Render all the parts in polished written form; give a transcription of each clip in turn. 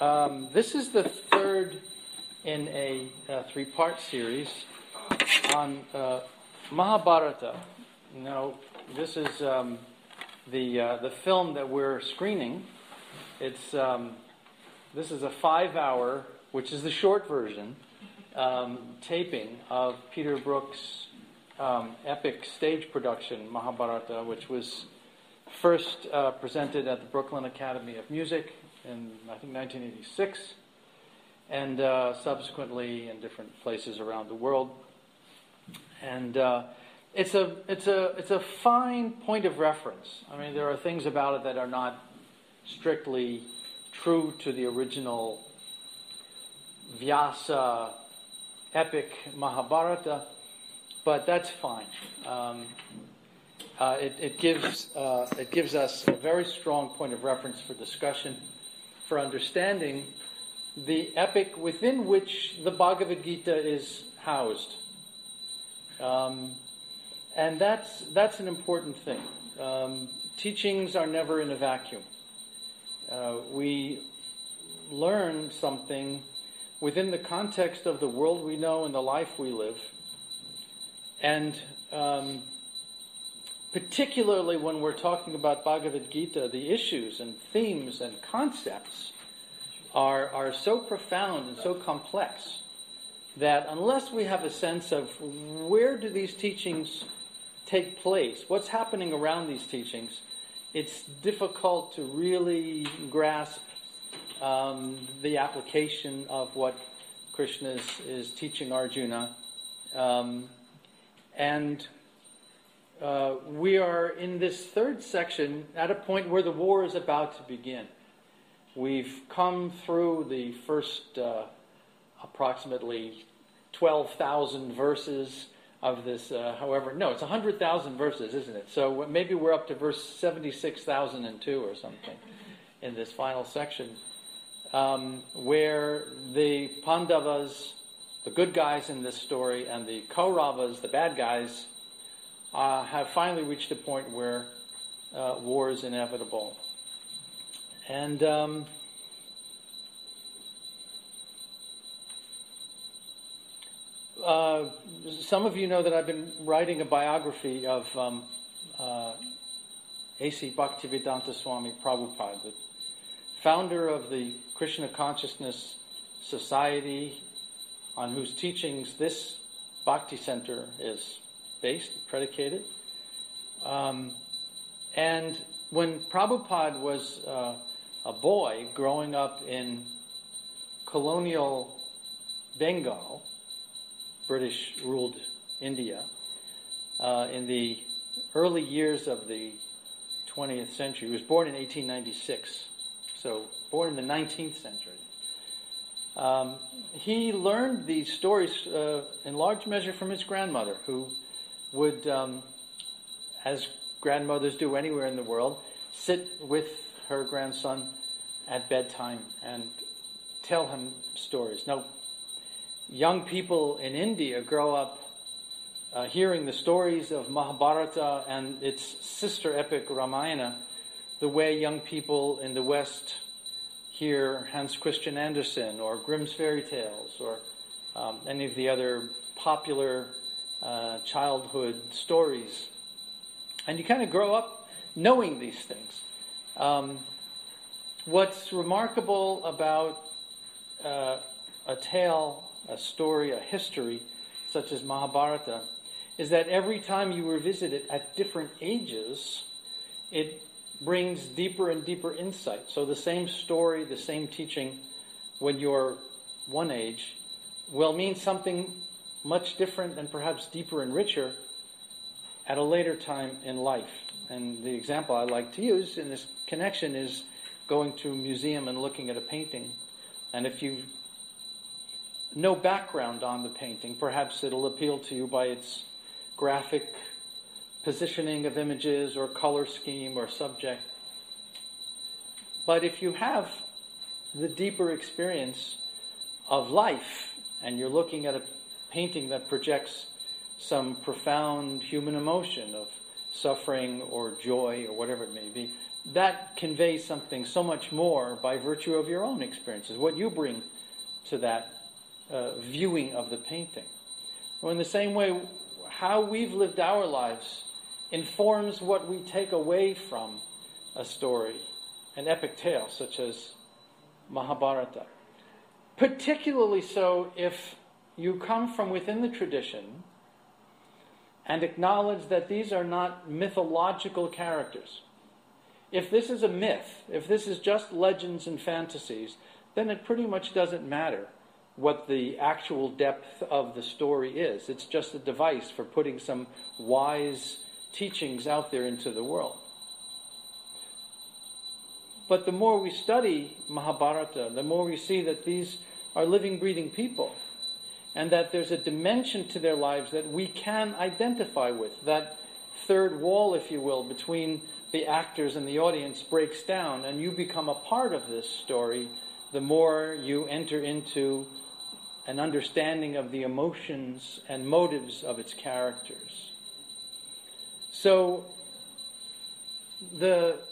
This is the third in a three-part series on Mahabharata. Now, this is the film that we're screening. It's this is a 5-hour, which is the short version, taping of Peter Brook's epic stage production Mahabharata, which was first presented at the Brooklyn Academy of Music in, I think, 1986, and subsequently in different places around the world. And it's a fine point of reference. I mean, there are things about it that are not strictly true to the original Vyasa epic Mahabharata, but that's fine. It gives us a very strong point of reference for discussion, for understanding the epic within which the Bhagavad Gita is housed. And that's an important thing. Teachings are never in a vacuum. We learn something within the context of the world we know and the life we live. And particularly when we're talking about Bhagavad Gita, the issues and themes and concepts are so profound and so complex that unless we have a sense of where do these teachings take place, what's happening around these teachings, it's difficult to really grasp the application of what Krishna is teaching Arjuna. We are in this third section at a point where the war is about to begin. We've come through the first approximately 12,000 verses of this, it's 100,000 verses, isn't it? So maybe we're up to verse 76,002 or something in this final section, where the Pandavas, the good guys in this story, and the Kauravas, the bad guys, have finally reached a point where war is inevitable. And some of you know that I've been writing a biography of A.C. Bhaktivedanta Swami Prabhupada, the founder of the Krishna Consciousness Society, on whose teachings this Bhakti Center is based, predicated. And when Prabhupada was a boy growing up in colonial Bengal, British-ruled India, in the early years of the 20th century. He was born in 1896, so born in the 19th century. He learned these stories in large measure from his grandmother, who would, as grandmothers do anywhere in the world, sit with her grandson at bedtime and tell him stories. Now, young people in India grow up hearing the stories of Mahabharata and its sister epic Ramayana the way young people in the West hear Hans Christian Andersen or Grimm's fairy tales or any of the other popular childhood stories. And you kind of grow up knowing these things. What's remarkable about a tale, a story, a history, such as Mahabharata, is that every time you revisit it at different ages, it brings deeper and deeper insight. So the same story, the same teaching, when you're one age, will mean something much different and perhaps deeper and richer at a later time in life. And the example I like to use in this connection is going to a museum and looking at a painting. And if you no background on the painting, perhaps it'll appeal to you by its graphic positioning of images or color scheme or subject. But if you have the deeper experience of life and you're looking at a painting that projects some profound human emotion of suffering or joy or whatever it may be, that conveys something so much more by virtue of your own experiences, what you bring to that viewing of the painting. Well, in the same way, how we've lived our lives informs what we take away from a story, an epic tale such as Mahabharata. Particularly so if you come from within the tradition and acknowledge that these are not mythological characters. If this is a myth, if this is just legends and fantasies, then it pretty much doesn't matter what the actual depth of the story is. It's just a device for putting some wise teachings out there into the world. But the more we study Mahabharata, the more we see that these are living, breathing people, and that there's a dimension to their lives that we can identify with. That third wall, if you will, between the actors and the audience breaks down, and you become a part of this story the more you enter into an understanding of the emotions and motives of its characters. So, the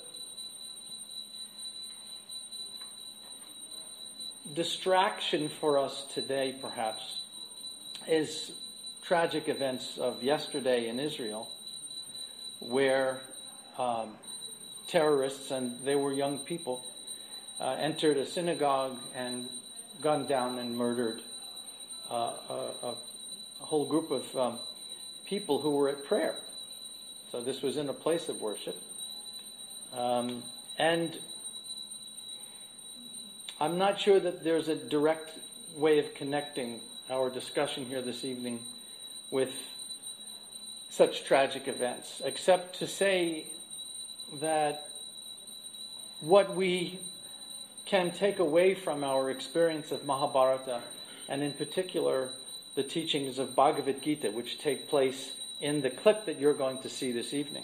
distraction for us today, perhaps, is tragic events of yesterday in Israel, where terrorists, and they were young people, entered a synagogue and gunned down and murdered a whole group of people who were at prayer. So this was in a place of worship. And I'm not sure that there's a direct way of connecting our discussion here this evening with such tragic events, except to say that what we can take away from our experience of Mahabharata, and in particular the teachings of Bhagavad Gita, which take place in the clip that you're going to see this evening,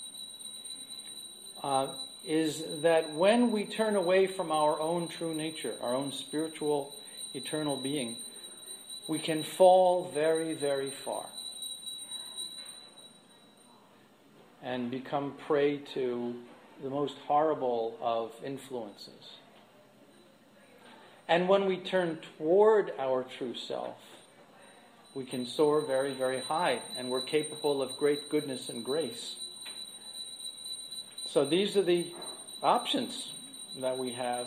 is that when we turn away from our own true nature, our own spiritual, eternal being, we can fall very, very far and become prey to the most horrible of influences. And when we turn toward our true self, we can soar very, very high, and we're capable of great goodness and grace. So these are the options that we have.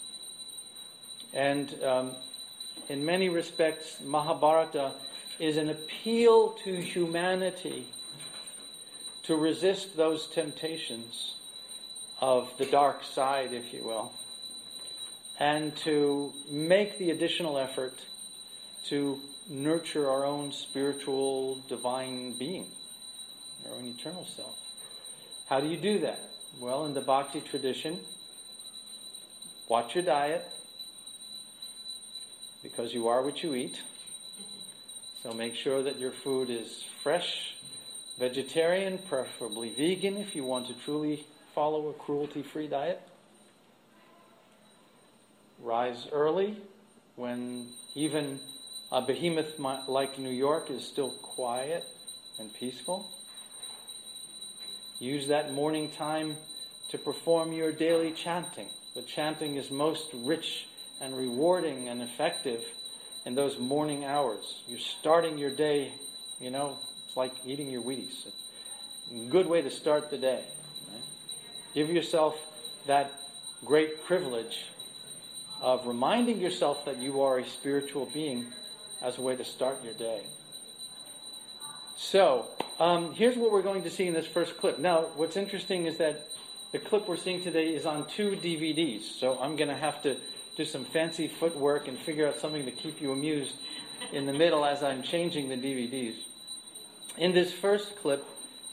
And in many respects, Mahabharata is an appeal to humanity to resist those temptations of the dark side, if you will, and to make the additional effort to nurture our own spiritual, divine being, our own eternal self. How do you do that? Well, in the Bhakti tradition, watch your diet, because you are what you eat. So make sure that your food is fresh, vegetarian, preferably vegan if you want to truly follow a cruelty-free diet. Rise early when even a behemoth like New York is still quiet and peaceful. Use that morning time to perform your daily chanting. The chanting is most rich and rewarding and effective in those morning hours. You're starting your day, it's like eating your Wheaties. A good way to start the day. Right? Give yourself that great privilege of reminding yourself that you are a spiritual being as a way to start your day. So, here's what we're going to see in this first clip. Now, what's interesting is that the clip we're seeing today is on 2 DVDs, so I'm going to have to do some fancy footwork and figure out something to keep you amused in the middle as I'm changing the DVDs. In this first clip,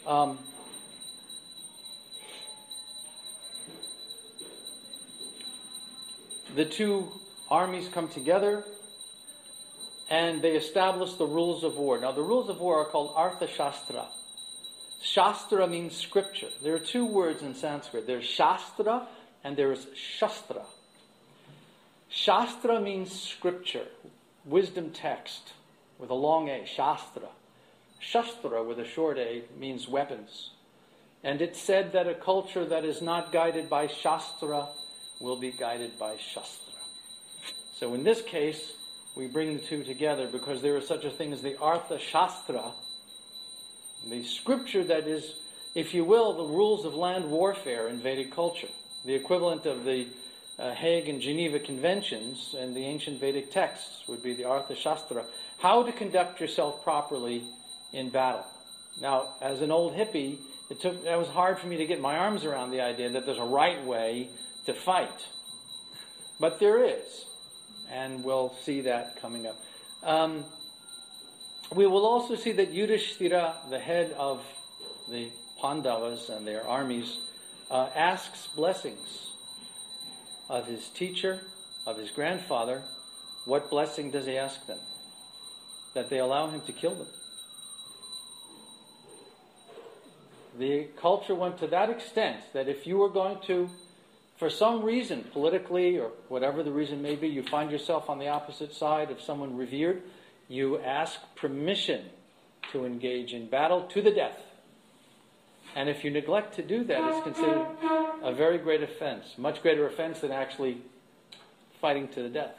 the two armies come together and they establish the rules of war. Now, the rules of war are called Artha Shastra. Shastra means scripture. There are 2 words in Sanskrit. There's Shastra and there's Shastra. Shastra means scripture, wisdom text, with a long A, Shastra. Shastra, with a short A, means weapons. And it's said that a culture that is not guided by Shastra will be guided by Shastra. So in this case, we bring the two together because there is such a thing as the Artha Shastra, the scripture that is, if you will, the rules of land warfare in Vedic culture, the equivalent of the Hague and Geneva Conventions and the ancient Vedic texts would be the Artha Shastra, how to conduct yourself properly in battle. Now, as an old hippie, that was hard for me to get my arms around the idea that there's a right way to fight. But there is, and we'll see that coming up. We will also see that Yudhishthira, the head of the Pandavas and their armies, asks blessings of his teacher, of his grandfather. What blessing does he ask them? That they allow him to kill them. The culture went to that extent that if you were going to, for some reason, politically or whatever the reason may be, you find yourself on the opposite side of someone revered, you ask permission to engage in battle to the death. And if you neglect to do that, it's considered a very great offense, much greater offense than actually fighting to the death.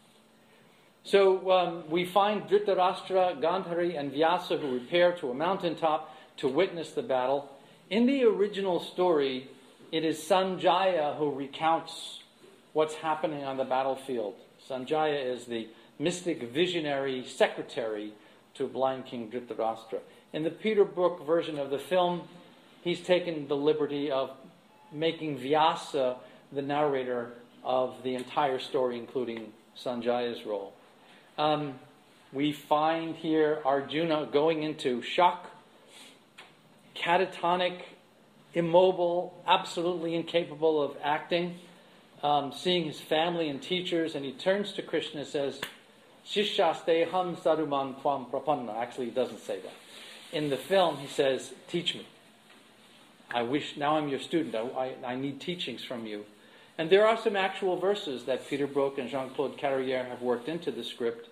So we find Dhritarashtra, Gandhari, and Vyasa who repair to a mountaintop to witness the battle. In the original story, it is Sanjaya who recounts what's happening on the battlefield. Sanjaya is the mystic visionary secretary to blind King Dhritarashtra. In the Peter Brook version of the film, he's taken the liberty of making Vyasa the narrator of the entire story, including Sanjaya's role. We find here Arjuna going into shock, catatonic, immobile, absolutely incapable of acting, seeing his family and teachers, and he turns to Krishna and says, Shishasteham saruman tvam prapanna. Actually, he doesn't say that. In the film, he says, teach me. Now I'm your student, I need teachings from you. And there are some actual verses that Peter Brook and Jean-Claude Carrière have worked into the script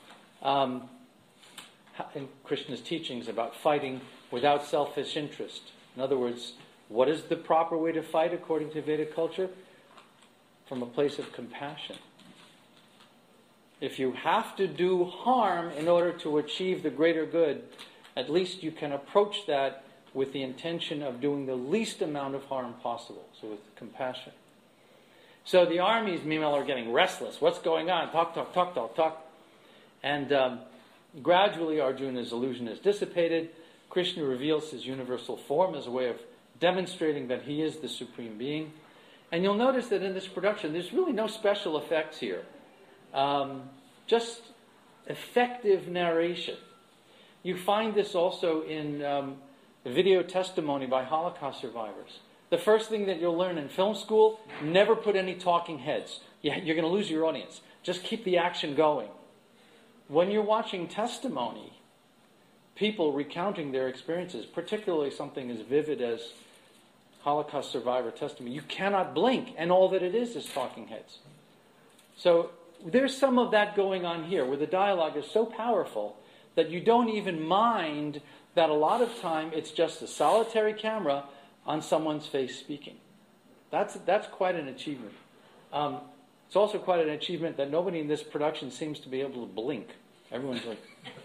in Krishna's teachings about fighting without selfish interest. In other words, what is the proper way to fight according to Vedic culture? From a place of compassion. If you have to do harm in order to achieve the greater good, at least you can approach that with the intention of doing the least amount of harm possible. So with compassion. So the armies, meanwhile, are getting restless. What's going on? Talk. And gradually Arjuna's illusion is dissipated. Krishna reveals his universal form as a way of demonstrating that he is the Supreme Being. And you'll notice that in this production, there's really no special effects here. Just effective narration. You find this also in video testimony by Holocaust survivors. The first thing that you'll learn in film school, never put any talking heads. You're going to lose your audience. Just keep the action going. When you're watching testimony, people recounting their experiences, particularly something as vivid as Holocaust survivor testimony, you cannot blink, and all that it is talking heads. So there's some of that going on here, where the dialogue is so powerful that you don't even mind that a lot of time it's just a solitary camera on someone's face speaking. That's quite an achievement. It's also quite an achievement that nobody in this production seems to be able to blink. Everyone's like,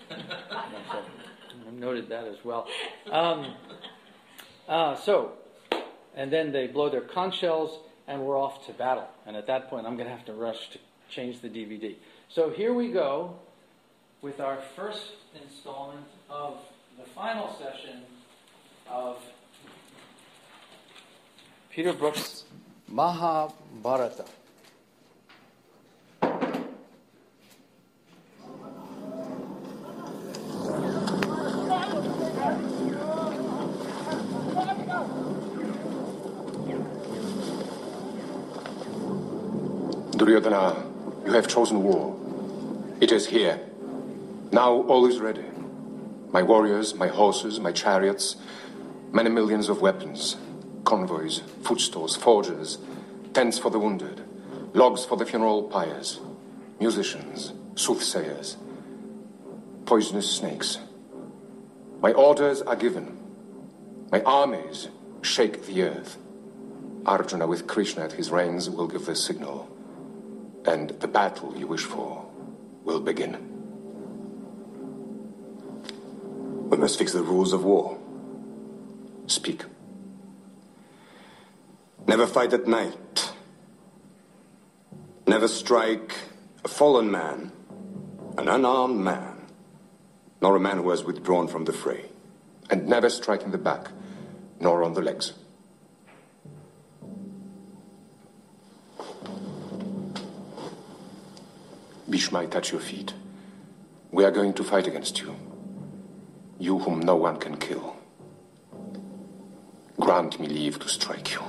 I've noted that as well. And then they blow their conch shells, and we're off to battle. And at that point, I'm going to have to rush to change the DVD. So here we go with our first installment of the final session of Peter Brook's Mahabharata. Duryodhana, you have chosen war. It is here. Now all is ready. My warriors, my horses, my chariots, many millions of weapons, convoys, footstools, forges, tents for the wounded, logs for the funeral pyres, musicians, soothsayers, poisonous snakes. My orders are given. My armies shake the earth. Arjuna with Krishna at his reins will give the signal, and the battle you wish for will begin. We must fix the rules of war. Speak. Never fight at night. Never strike a fallen man, an unarmed man, nor a man who has withdrawn from the fray. And never strike in the back, nor on the legs. Bhishma, I touch your feet. We are going to fight against you. You whom no one can kill. Grant me leave to strike you.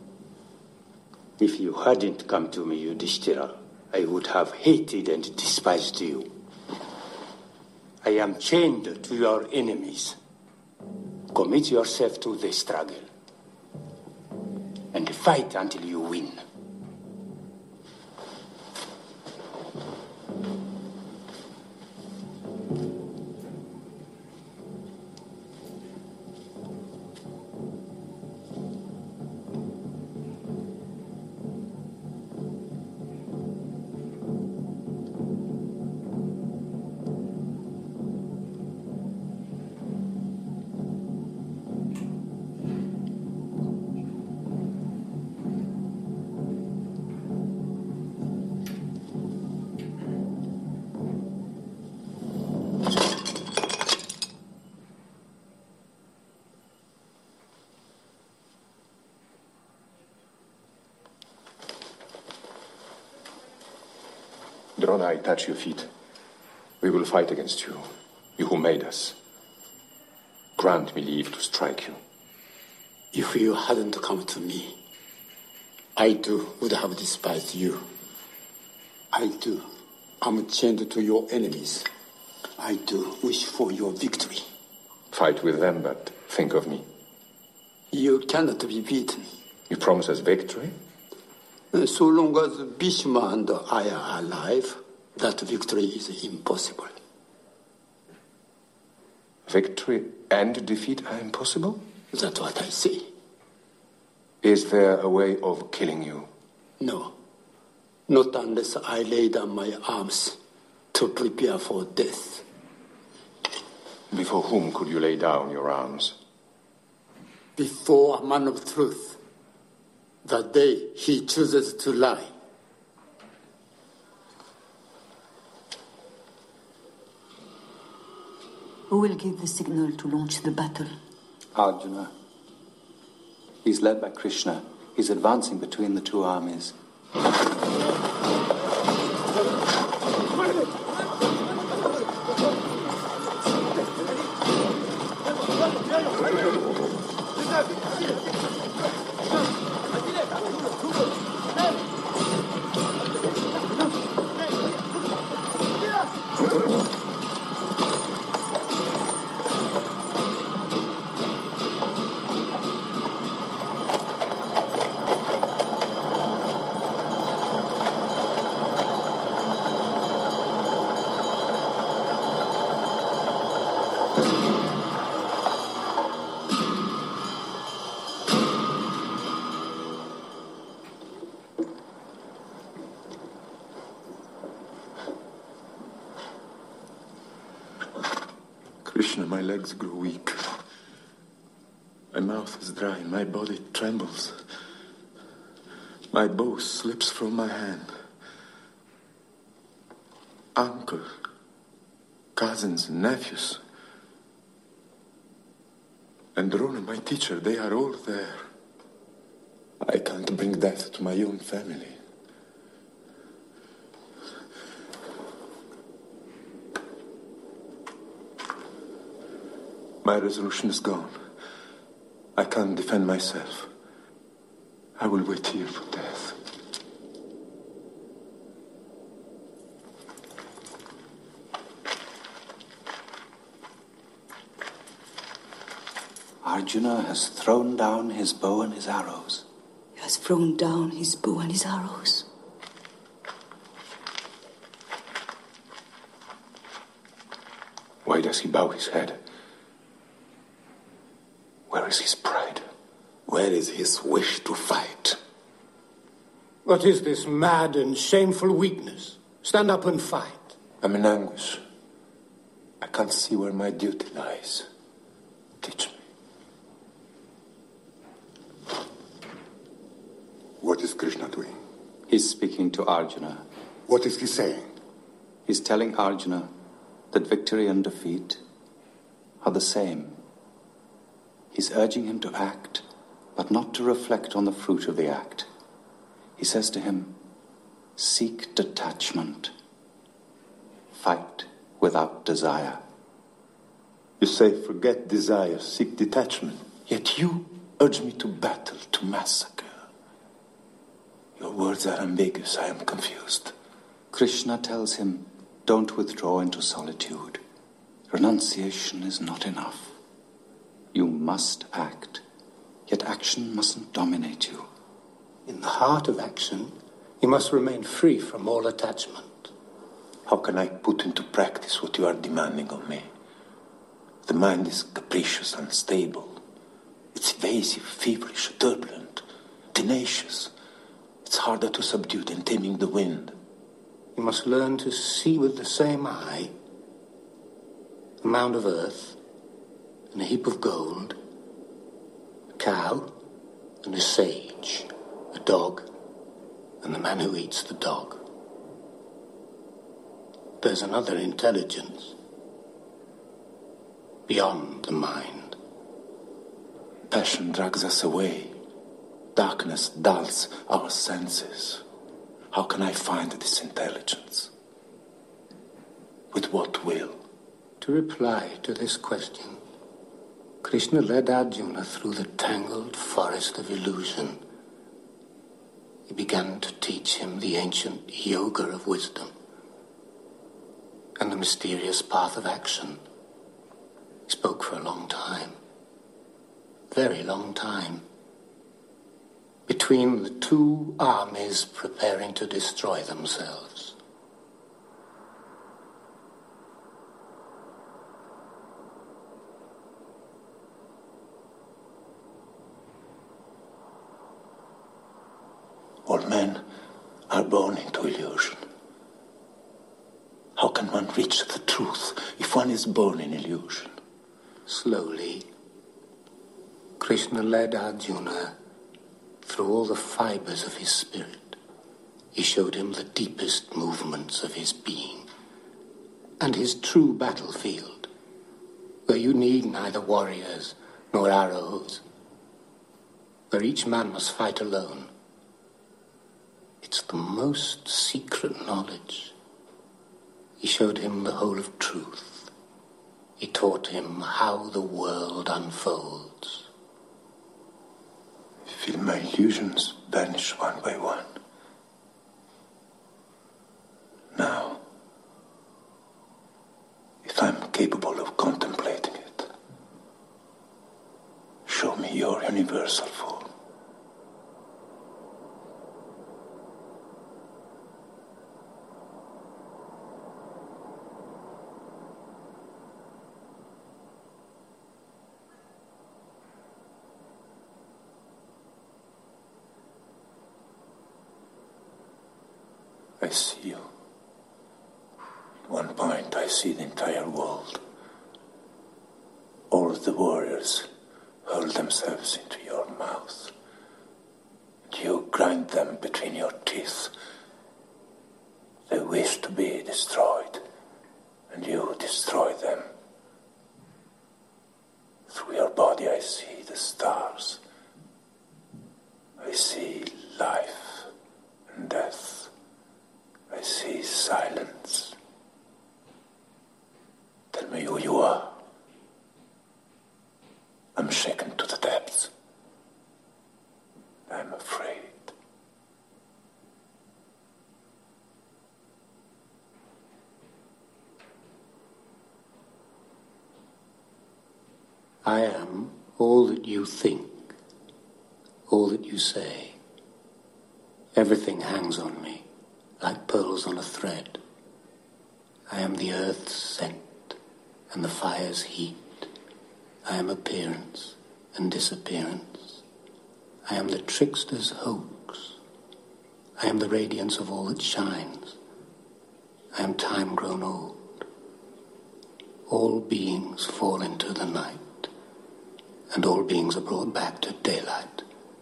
If you hadn't come to me, Yudhishthira, I would have hated and despised you. I am chained to your enemies. Commit yourself to the struggle. And fight until you win. Drona, I touch your feet. We will fight against you, you who made us. Grant me leave to strike you. If you hadn't come to me, I too would have despised you. I too am chained to your enemies. I too wish for your victory. Fight with them, but think of me. You cannot be beaten. You promise us victory? So long as Bhishma and I are alive, that victory is impossible. Victory and defeat are impossible? That's what I say. Is there a way of killing you? No. Not unless I lay down my arms to prepare for death. Before whom could you lay down your arms? Before a man of truth. The day he chooses to lie. Who will give the signal to launch the battle? Arjuna. He's led by Krishna. He's advancing between the two armies. Krishna, my legs grow weak. My mouth is dry, my body trembles. My bow slips from my hand. Uncle, cousins, nephews, and Drona, my teacher, they are all there. I can't bring death to my own family. My resolution is gone. I can't defend myself. I will wait here for death. Arjuna has thrown down his bow and his arrows. He has thrown down his bow and his arrows. Why does he bow his head? Where is his pride? where is his wish to fight? What is this mad and shameful weakness? Stand up and fight. I'm in anguish. I can't see where my duty lies. Teach me. What is Krishna doing? He's speaking to Arjuna. What is he saying? He's telling Arjuna that victory and defeat are the same. He's urging him to act, but not to reflect on the fruit of the act. He says to him, seek detachment. Fight without desire. You say, forget desire, seek detachment. Yet you urge me to battle, to massacre. Your words are ambiguous. I am confused. Krishna tells him, don't withdraw into solitude. Renunciation is not enough. You must act, yet action mustn't dominate you. In the heart of action, you must remain free from all attachment. How can I put into practice what you are demanding of me? The mind is capricious, unstable. It's evasive, feverish, turbulent, tenacious. It's harder to subdue than taming the wind. You must learn to see with the same eye a mound of earth and a heap of gold, a cow and a sage, a dog and the man who eats the dog. There's another intelligence beyond the mind. Passion drags us away. Darkness dulls our senses. How can I find this intelligence? With what will? To reply to this question, Krishna led Arjuna through the tangled forest of illusion. He began to teach him the ancient yoga of wisdom and the mysterious path of action. He spoke for a long time, very long time, between the two armies preparing to destroy themselves. All men are born into illusion. How can one reach the truth if one is born in illusion? Slowly, Krishna led Arjuna through all the fibers of his spirit. He showed him the deepest movements of his being and his true battlefield, where you need neither warriors nor arrows, where each man must fight alone. It's the most secret knowledge. He showed him the whole of truth. He taught him how the world unfolds. I feel my illusions vanish one by one. Now, if I'm capable of contemplating it, show me your universal form. I see you. At one point, I see the entire world. All the warriors hurl themselves into your mouth. And you grind them between your teeth. They wish to be destroyed, and you destroy them. Through your body, I see the stars. I see life and death. I see silence. Tell me who you are. I'm shaken to the depths. I'm afraid. I am all that you think, all that you say. Everything hangs on me, like pearls on a thread. I am the earth's scent and the fire's heat. I am appearance and disappearance. I am the trickster's hoax. I am the radiance of all that shines. I am time grown old. All beings fall into the night, and all beings are brought back to daylight.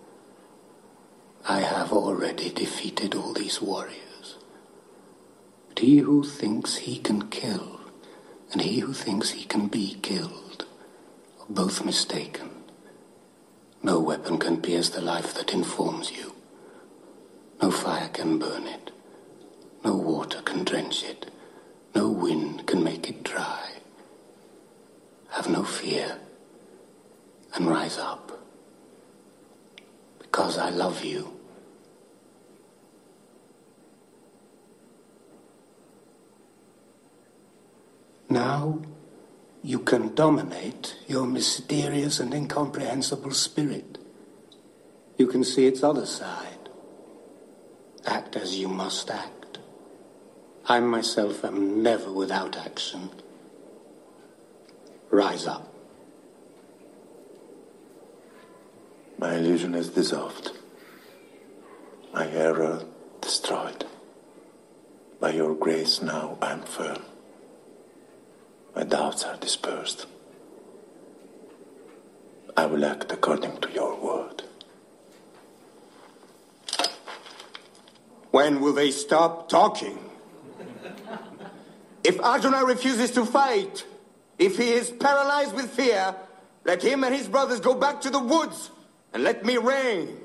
I have already defeated all these warriors. But he who thinks he can kill, and he who thinks he can be killed, are both mistaken. No weapon can pierce the life that informs you. No fire can burn it. No water can drench it. No wind can make it dry. Have no fear, and rise up. Because I love you. Now, you can dominate your mysterious and incomprehensible spirit. You can see its other side. Act as you must act. I myself am never without action. Rise up. My illusion is dissolved. My error destroyed. By your grace now I am firm. My doubts are dispersed. I will act according to your word. When will they stop talking? If Arjuna refuses to fight, if he is paralyzed with fear, let him and his brothers go back to the woods and let me reign.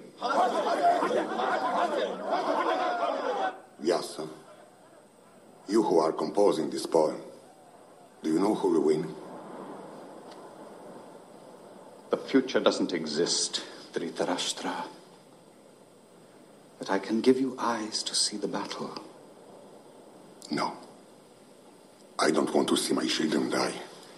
Vyasa, you who are composing this poem, do you know who will win? The future doesn't exist, Dhritarashtra. But I can give you eyes to see the battle. No. I don't want to see my children die.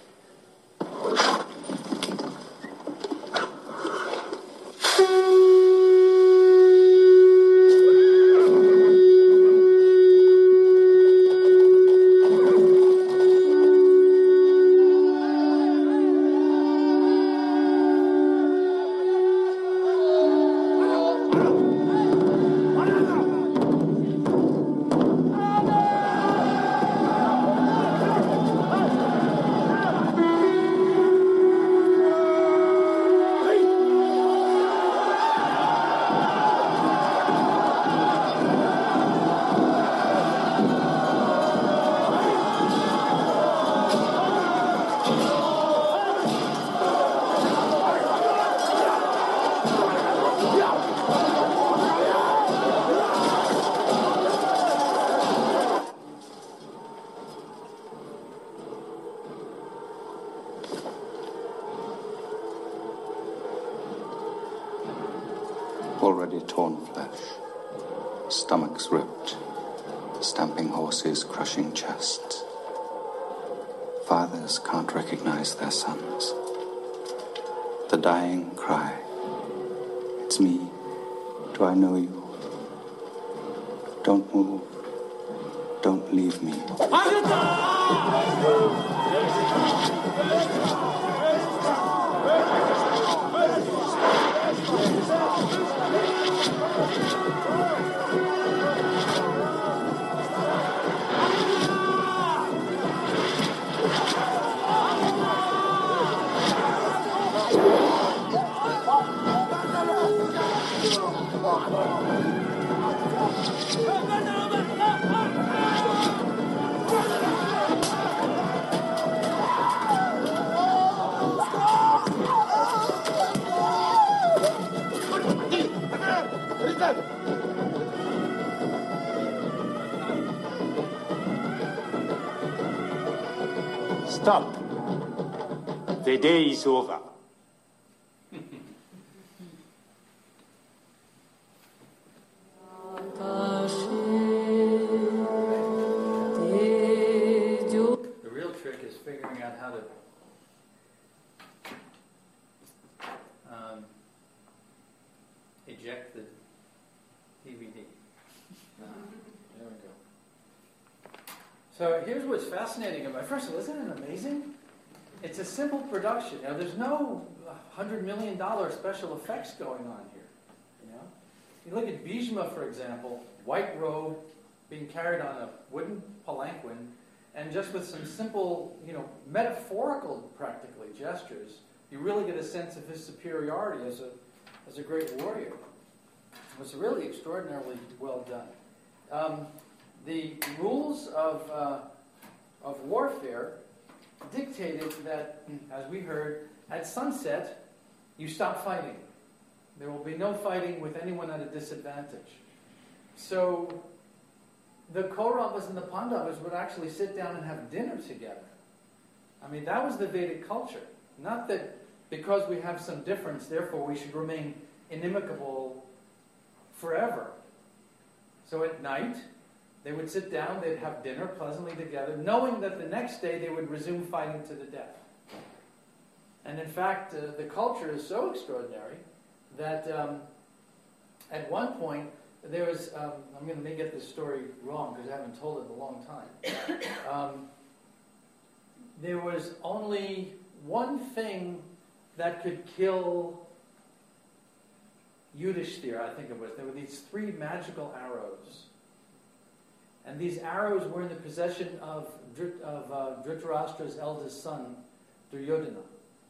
Already torn flesh, stomachs ripped, stamping horses, crushing chests. Fathers can't recognize their sons. The dying cry, "It's me. Do I know you? Don't move. Don't leave me." Stop. The day is over. The real trick is figuring out how to eject the DVD. There we go. So here's what's fascinating about it. First of all, isn't it amazing? It's a simple production. Now, there's no $100 million special effects going on here. You look at Bhishma, for example, white robe, being carried on a wooden palanquin, and just with some simple, metaphorical, practically, gestures, you really get a sense of his superiority as a great warrior. It was really extraordinarily well done. The rules of warfare dictated that, as we heard, at sunset, you stop fighting. There will be no fighting with anyone at a disadvantage. So the Kauravas and the Pandavas would actually sit down and have dinner together. I mean, that was the Vedic culture. Not that because we have some difference, therefore we should remain inimical forever. So at night, they would sit down, they'd have dinner pleasantly together, knowing that the next day they would resume fighting to the death. And in fact, the culture is so extraordinary that at one point, there was, I'm going to get this story wrong because I haven't told it in a long time. There was only one thing that could kill Yudhishthira, I think it was. There were these 3 magical arrows. And these arrows were in the possession of Dhritarashtra's eldest son, Duryodhana.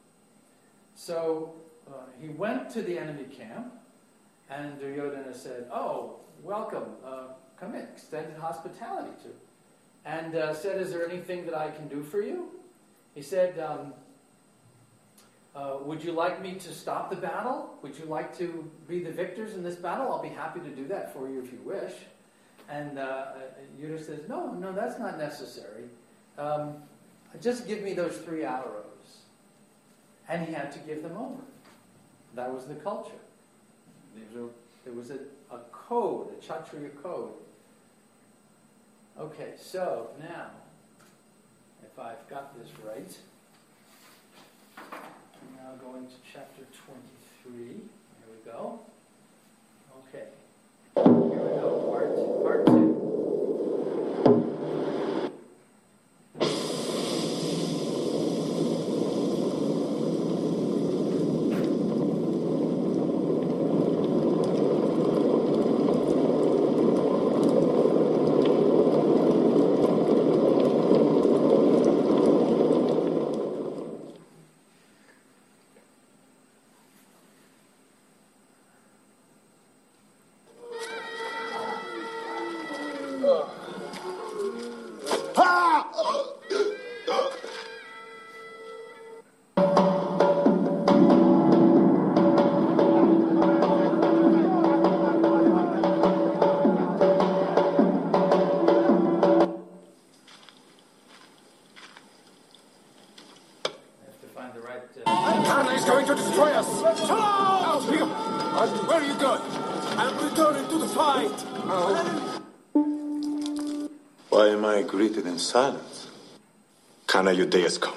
So he went to the enemy camp, and Duryodhana said, "Oh, welcome, come in," extended hospitality to him. And said, "Is there anything that I can do for you?" He said, "Would you like me to stop the battle? Would you like to be the victors in this battle? I'll be happy to do that for you if you wish." And Yudhishthira says, no, that's not necessary. Just give me those 3 arrows. And he had to give them over. That was the culture. There was a code, a Kshatriya code. Okay, so now, if I've got this right, I'm now going to chapter 23. Here we go. Okay. Here we go, part 2. Karna is going to destroy us! Out here! Where are you going? I'm returning to the fight! Why am I greeted in silence? Karna, your day has come.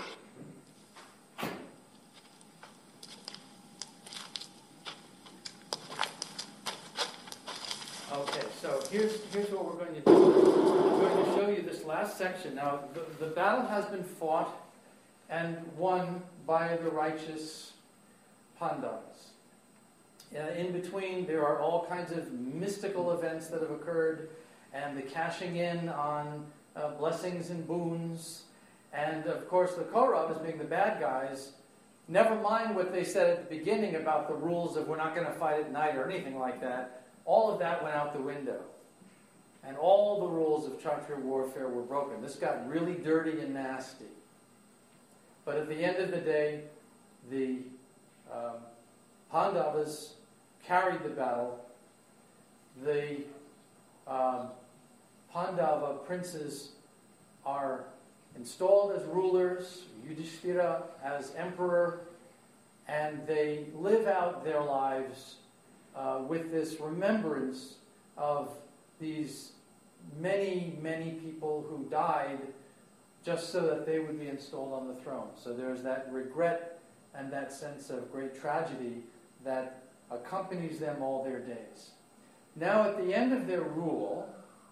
Okay, so here's what we're going to do. I'm going to show you this last section. Now, the battle has been fought and won by the righteous Pandavas. In between, there are all kinds of mystical events that have occurred, and the cashing in on blessings and boons. And, of course, the Kauravas, being the bad guys, never mind what they said at the beginning about the rules of we're not going to fight at night or anything like that. All of that went out the window. And all the rules of Kshatriya warfare were broken. This got really dirty and nasty. But at the end of the day, the Pandavas carried the battle. The Pandava princes are installed as rulers, Yudhishthira as emperor, and they live out their lives with this remembrance of these many, many people who died just so that they would be installed on the throne. So there's that regret and that sense of great tragedy that accompanies them all their days. Now, at the end of their rule,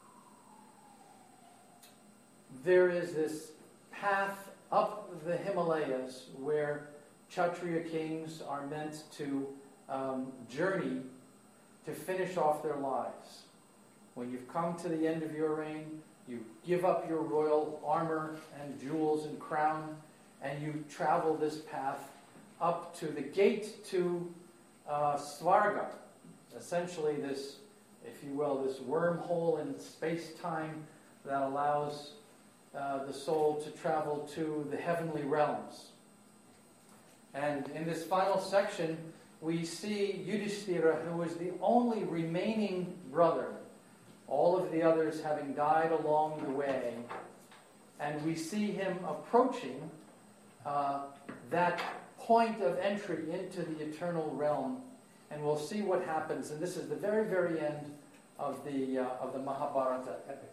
there is this path up the Himalayas where Kshatriya kings are meant to journey to finish off their lives. When you've come to the end of your reign, you give up your royal armor and jewels and crown, and you travel this path up to the gate to Svarga, essentially this, if you will, this wormhole in space-time that allows the soul to travel to the heavenly realms. And in this final section, we see Yudhishthira, who is the only remaining brother, all of the others having died along the way. And we see him approaching that point of entry into the eternal realm. And we'll see what happens. And this is the very, very end of the Mahabharata epic.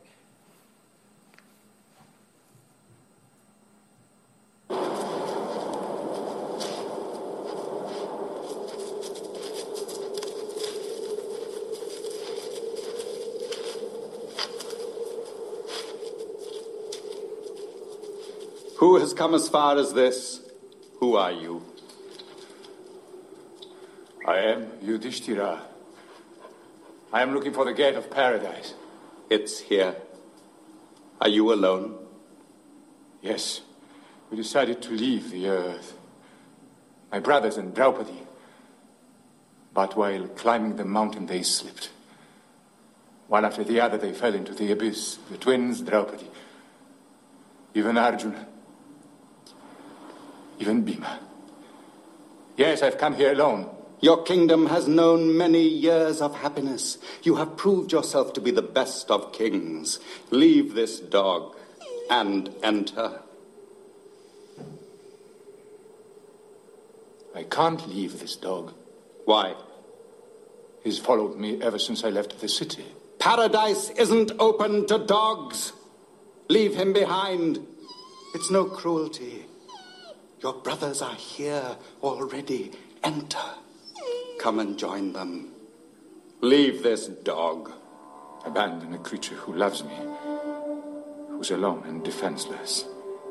Who has come as far as this? Who are you? I am Yudhishthira. I am looking for the gate of paradise. It's here. Are you alone? Yes. We decided to leave the earth. My brothers and Draupadi. But while climbing the mountain, they slipped. One after the other, they fell into the abyss. The twins, Draupadi. Even Arjuna. Even Bhima. Yes, I've come here alone. Your kingdom has known many years of happiness. You have proved yourself to be the best of kings. Leave this dog and enter. I can't leave this dog. Why? He's followed me ever since I left the city. Paradise isn't open to dogs. Leave him behind. It's no cruelty. Your brothers are here already. Enter. Come and join them. Leave this dog. Abandon a creature who loves me, who's alone and defenseless.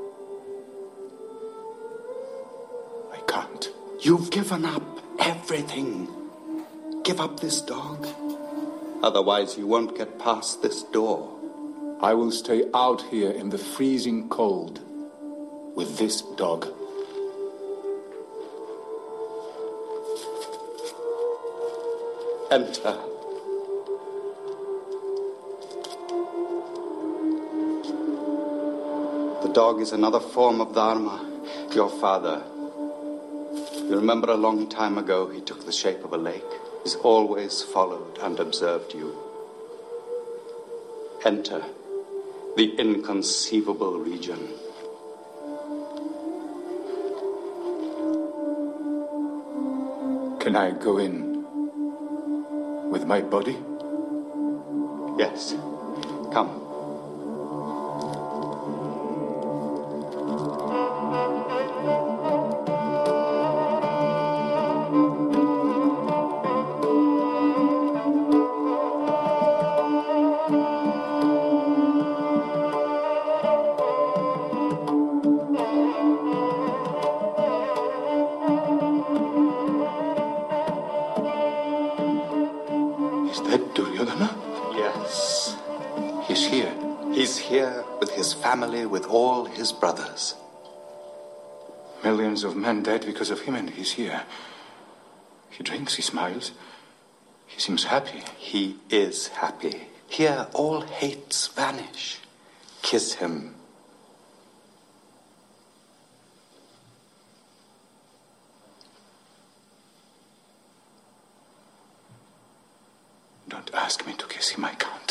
I can't. You've given up everything. Give up this dog. Otherwise, you won't get past this door. I will stay out here in the freezing cold with this dog. Enter. The dog is another form of Dharma. Your father. You remember a long time ago he took the shape of a lake. He's always followed and observed you. Enter the inconceivable region. Can I go in with my body? Yes. Come. Is that Duryodhana? Yes. He's here. He's here with his family, with all his brothers. Millions of men dead because of him, and he's here. He drinks, he smiles. He seems happy. He is happy. Here, all hates vanish. Kiss him. Don't ask me to kiss him, I can't.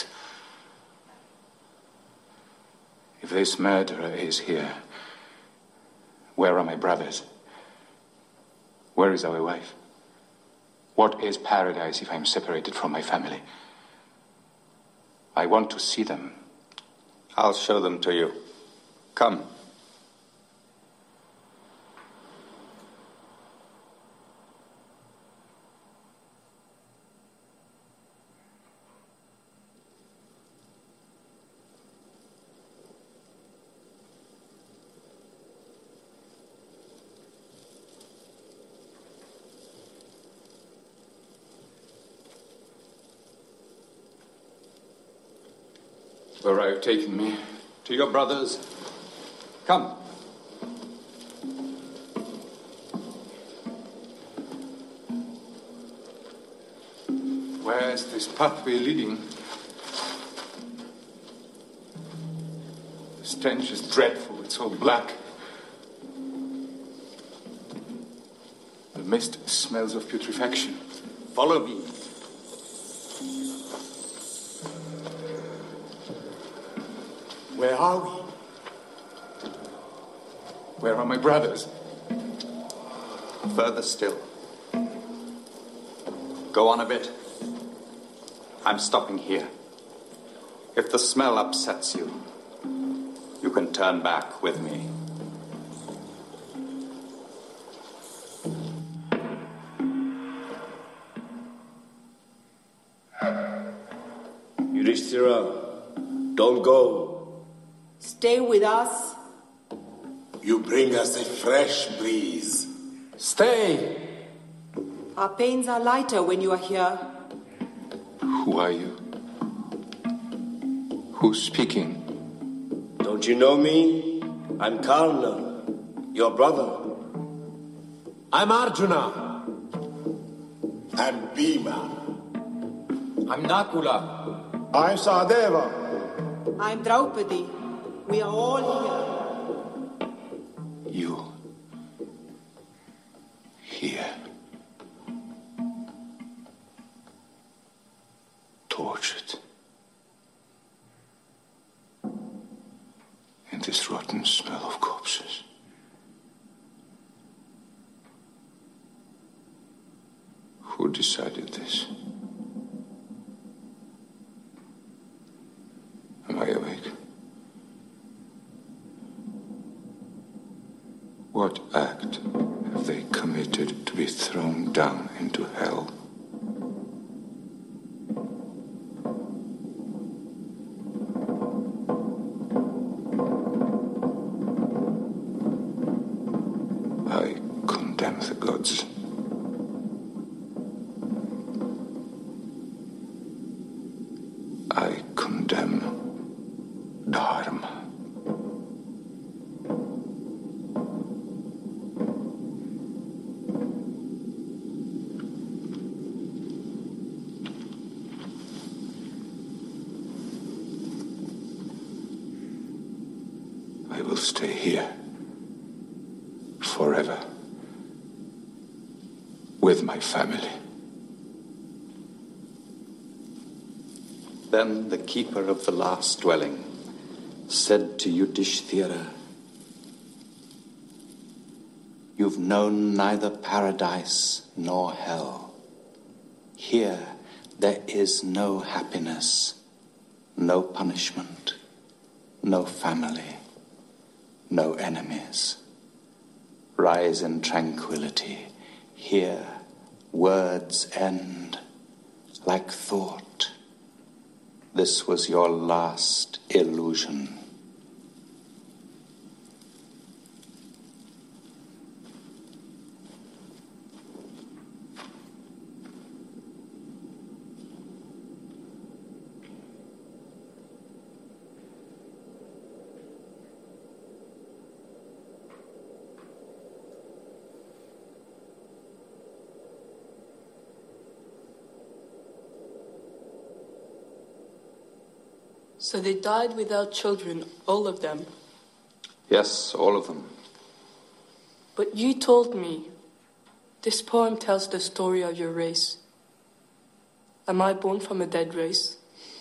If this murderer is here, where are my brothers? Where is our wife? What is paradise if I'm separated from my family? I want to see them. I'll show them to you. Come. where I have taken me. To your brothers. Come. Where is this pathway leading? The stench is dreadful. It's so black. The mist smells of putrefaction. Follow me. Where are we? Where are my brothers? Further still. Go on a bit. I'm stopping here. If the smell upsets you, you can turn back with me. Yudhishthira, don't go. Stay with us. You bring us a fresh breeze. Stay! Our pains are lighter when you are here. Who are you? Who's speaking? Don't you know me? I'm Karna, your brother. I'm Arjuna. I'm Bhima. I'm Nakula. I'm Sahadeva. I'm Draupadi. We are all here. You. Here. Tortured. In this rotten smell of corpses. Who decided this? Am I awake? What act have they committed to be thrown down into hell? I condemn the gods. I condemn Dharma. I will stay here forever with my family. Then the keeper of the last dwelling said to Yudhishthira, "You've known neither paradise nor hell. Here there is no happiness, no punishment, no family, no enemies. Rise in tranquility. Here words end like thought. This was your last illusion." So they died without children, all of them. Yes, all of them. But you told me this poem tells the story of your race. Am I born from a dead race?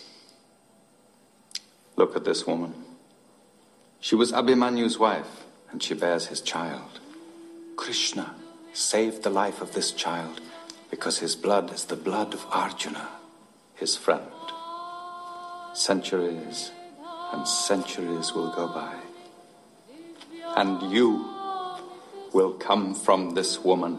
Look at this woman. She was Abhimanyu's wife, and she bears his child. Krishna saved the life of this child because his blood is the blood of Arjuna, his friend. Centuries and centuries will go by, and you will come from this woman.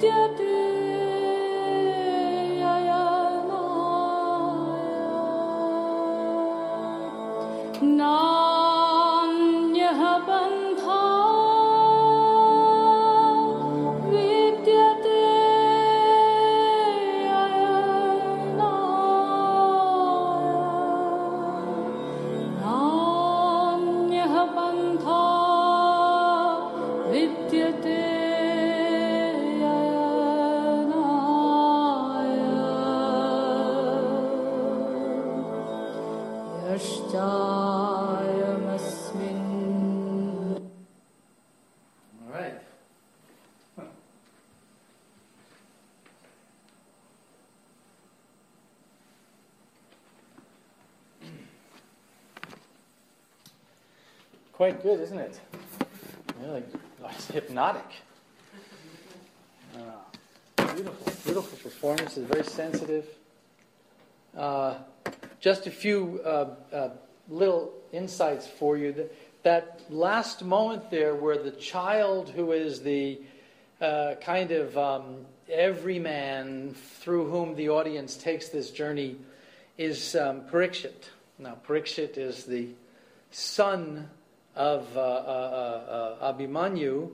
Quite good, isn't it? Really, it's hypnotic. Beautiful performance. It's very sensitive. Just a few little insights for you. That last moment there, where the child who is the kind of everyman through whom the audience takes this journey, is Parikshit. Now, Parikshit is the son of Abhimanyu,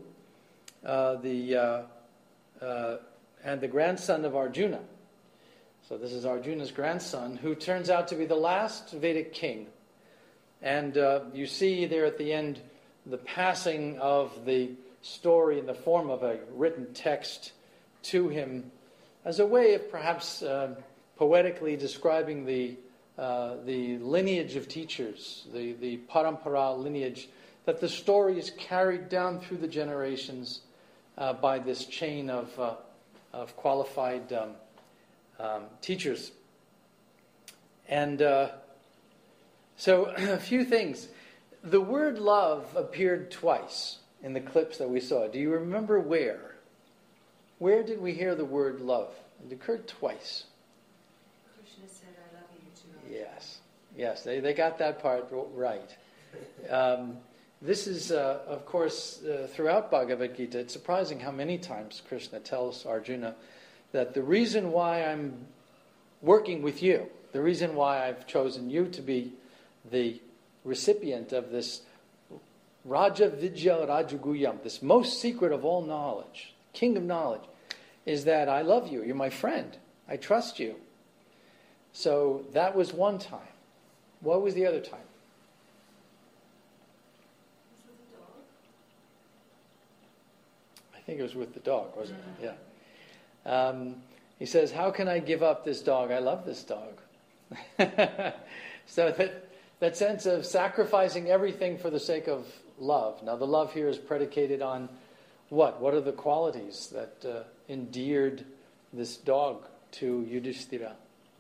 and the grandson of Arjuna. So this is Arjuna's grandson, who turns out to be the last Vedic king. And you see there at the end the passing of the story in the form of a written text to him, as a way of perhaps poetically describing the lineage of teachers, the parampara lineage, that the story is carried down through the generations by this chain of qualified teachers. And so a few things. The word love appeared twice in the clips that we saw. Do you remember where? Where did we hear the word love? It occurred twice. Krishna said, I love you too. Yes, they got that part right. This is, of course, throughout Bhagavad Gita, it's surprising how many times Krishna tells Arjuna that the reason why I'm working with you, the reason why I've chosen you to be the recipient of this Raja Vidya Rajaguyam, this most secret of all knowledge, king of knowledge, is that I love you, you're my friend, I trust you. So that was one time. What was the other time? I think it was with the dog, wasn't it? Yeah. He says, how can I give up this dog? I love this dog. So that sense of sacrificing everything for the sake of love. Now the love here is predicated on what? What are the qualities that endeared this dog to Yudhishthira?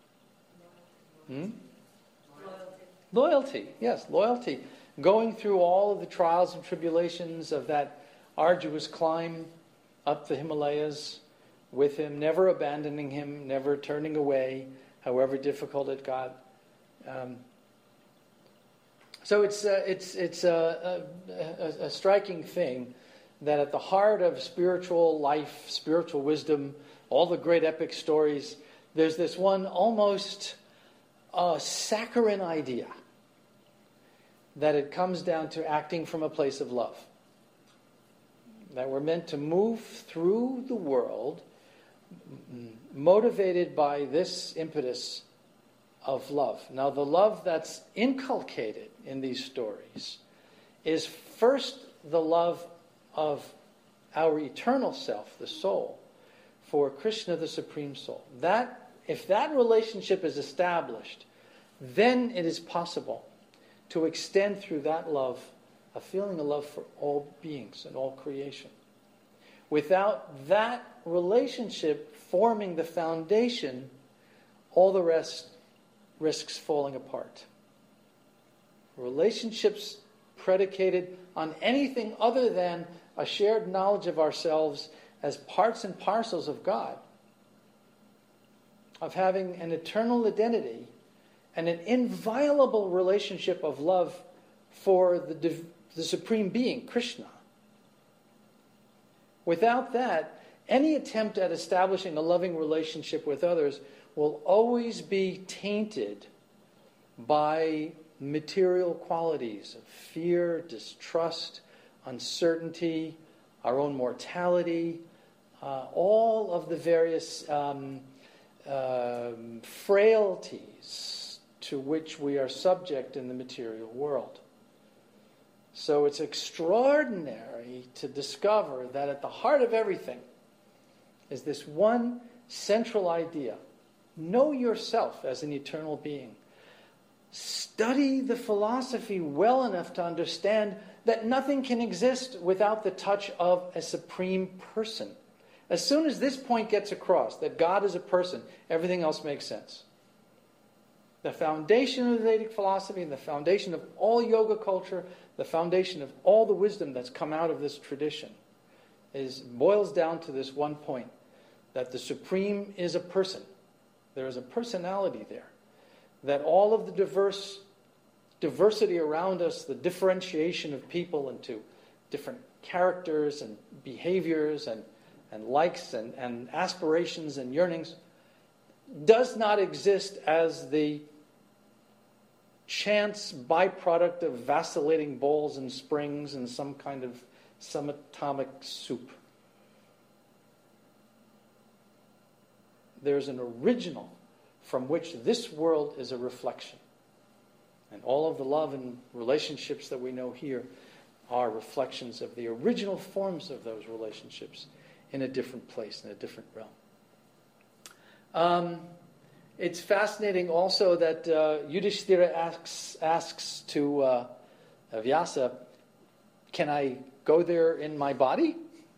Loyalty. Yes, loyalty. Going through all of the trials and tribulations of that arduous climb up the Himalayas with him, never abandoning him, never turning away, however difficult it got. So it's a striking thing that at the heart of spiritual life, spiritual wisdom, all the great epic stories, there's this one almost saccharine idea that it comes down to acting from a place of love. That we're meant to move through the world motivated by this impetus of love. Now, the love that's inculcated in these stories is first the love of our eternal self, the soul, for Krishna, the Supreme Soul. That, if that relationship is established, then it is possible to extend through that love a feeling of love for all beings and all creation. Without that relationship forming the foundation, all the rest risks falling apart. Relationships predicated on anything other than a shared knowledge of ourselves as parts and parcels of God, of having an eternal identity and an inviolable relationship of love for the Supreme Being, Krishna. Without that, any attempt at establishing a loving relationship with others will always be tainted by material qualities of fear, distrust, uncertainty, our own mortality, all of the various frailties to which we are subject in the material world. So it's extraordinary to discover that at the heart of everything is this one central idea. Know yourself as an eternal being. Study the philosophy well enough to understand that nothing can exist without the touch of a supreme person. As soon as this point gets across, that God is a person, everything else makes sense. The foundation of the Vedic philosophy and the foundation of all yoga culture, the foundation of all the wisdom that's come out of this tradition boils down to this one point, that the Supreme is a person. There is a personality there. That all of the diversity around us, the differentiation of people into different characters and behaviors and likes and aspirations and yearnings, does not exist as the chance byproduct of vacillating balls and springs and some kind of subatomic soup. There's an original from which this world is a reflection. And all of the love and relationships that we know here are reflections of the original forms of those relationships in a different place, in a different realm. It's fascinating also that Yudhishthira asks to Vyasa, can I go there in my body?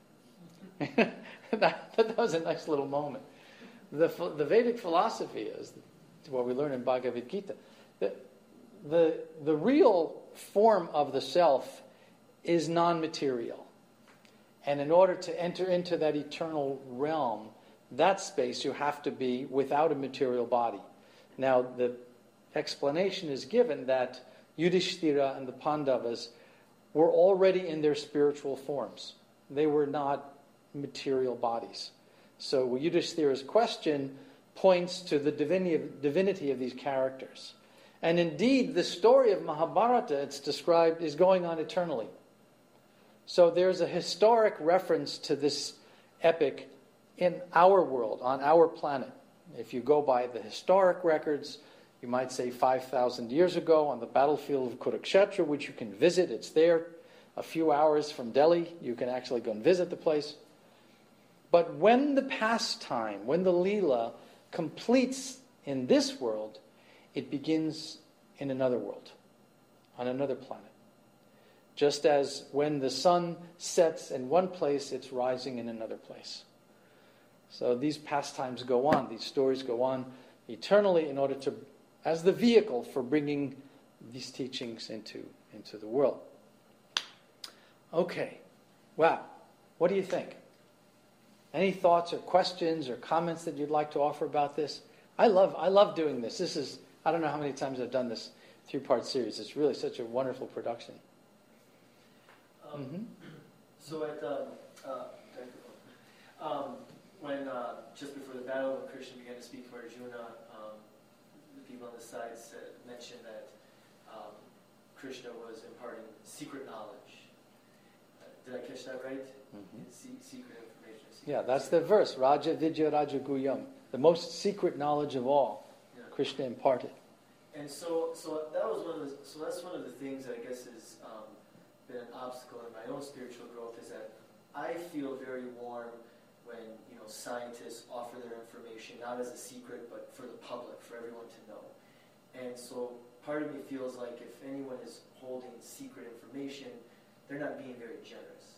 that was a nice little moment. The Vedic philosophy is what we learn in Bhagavad Gita. The real form of the self is non-material. And in order to enter into that eternal realm, that space, you have to be without a material body. Now, the explanation is given that Yudhishthira and the Pandavas were already in their spiritual forms. They were not material bodies. So Yudhishthira's question points to the divinity of these characters. And indeed, the story of Mahabharata, it's described, is going on eternally. So there's a historic reference to this epic in our world, on our planet. If you go by the historic records, you might say 5,000 years ago on the battlefield of Kurukshetra, which you can visit. It's there a few hours from Delhi. You can actually go and visit the place. But when the pastime, when the Leela completes in this world, it begins in another world, on another planet. Just as when the sun sets in one place, it's rising in another place. So these pastimes go on, these stories go on eternally in order to, as the vehicle for bringing these teachings into the world. Okay. Wow. What do you think? Any thoughts or questions or comments that you'd like to offer about this? I love doing this. This is, I don't know how many times I've done this 3-part series. It's really such a wonderful production. So at when just before the battle, when Krishna began to speak to Arjuna, the people on the side mentioned that Krishna was imparting secret knowledge. Did I catch that right? Secret information. Yeah, that's the verse. Raja Vidya Raja Guyam. The most secret knowledge of all, Krishna imparted. And so that was that's one of the things that I guess has been an obstacle in my own spiritual growth, is that I feel very warm when scientists offer their information not as a secret but for the public, for everyone to know. And so part of me feels like if anyone is holding secret information, they're not being very generous.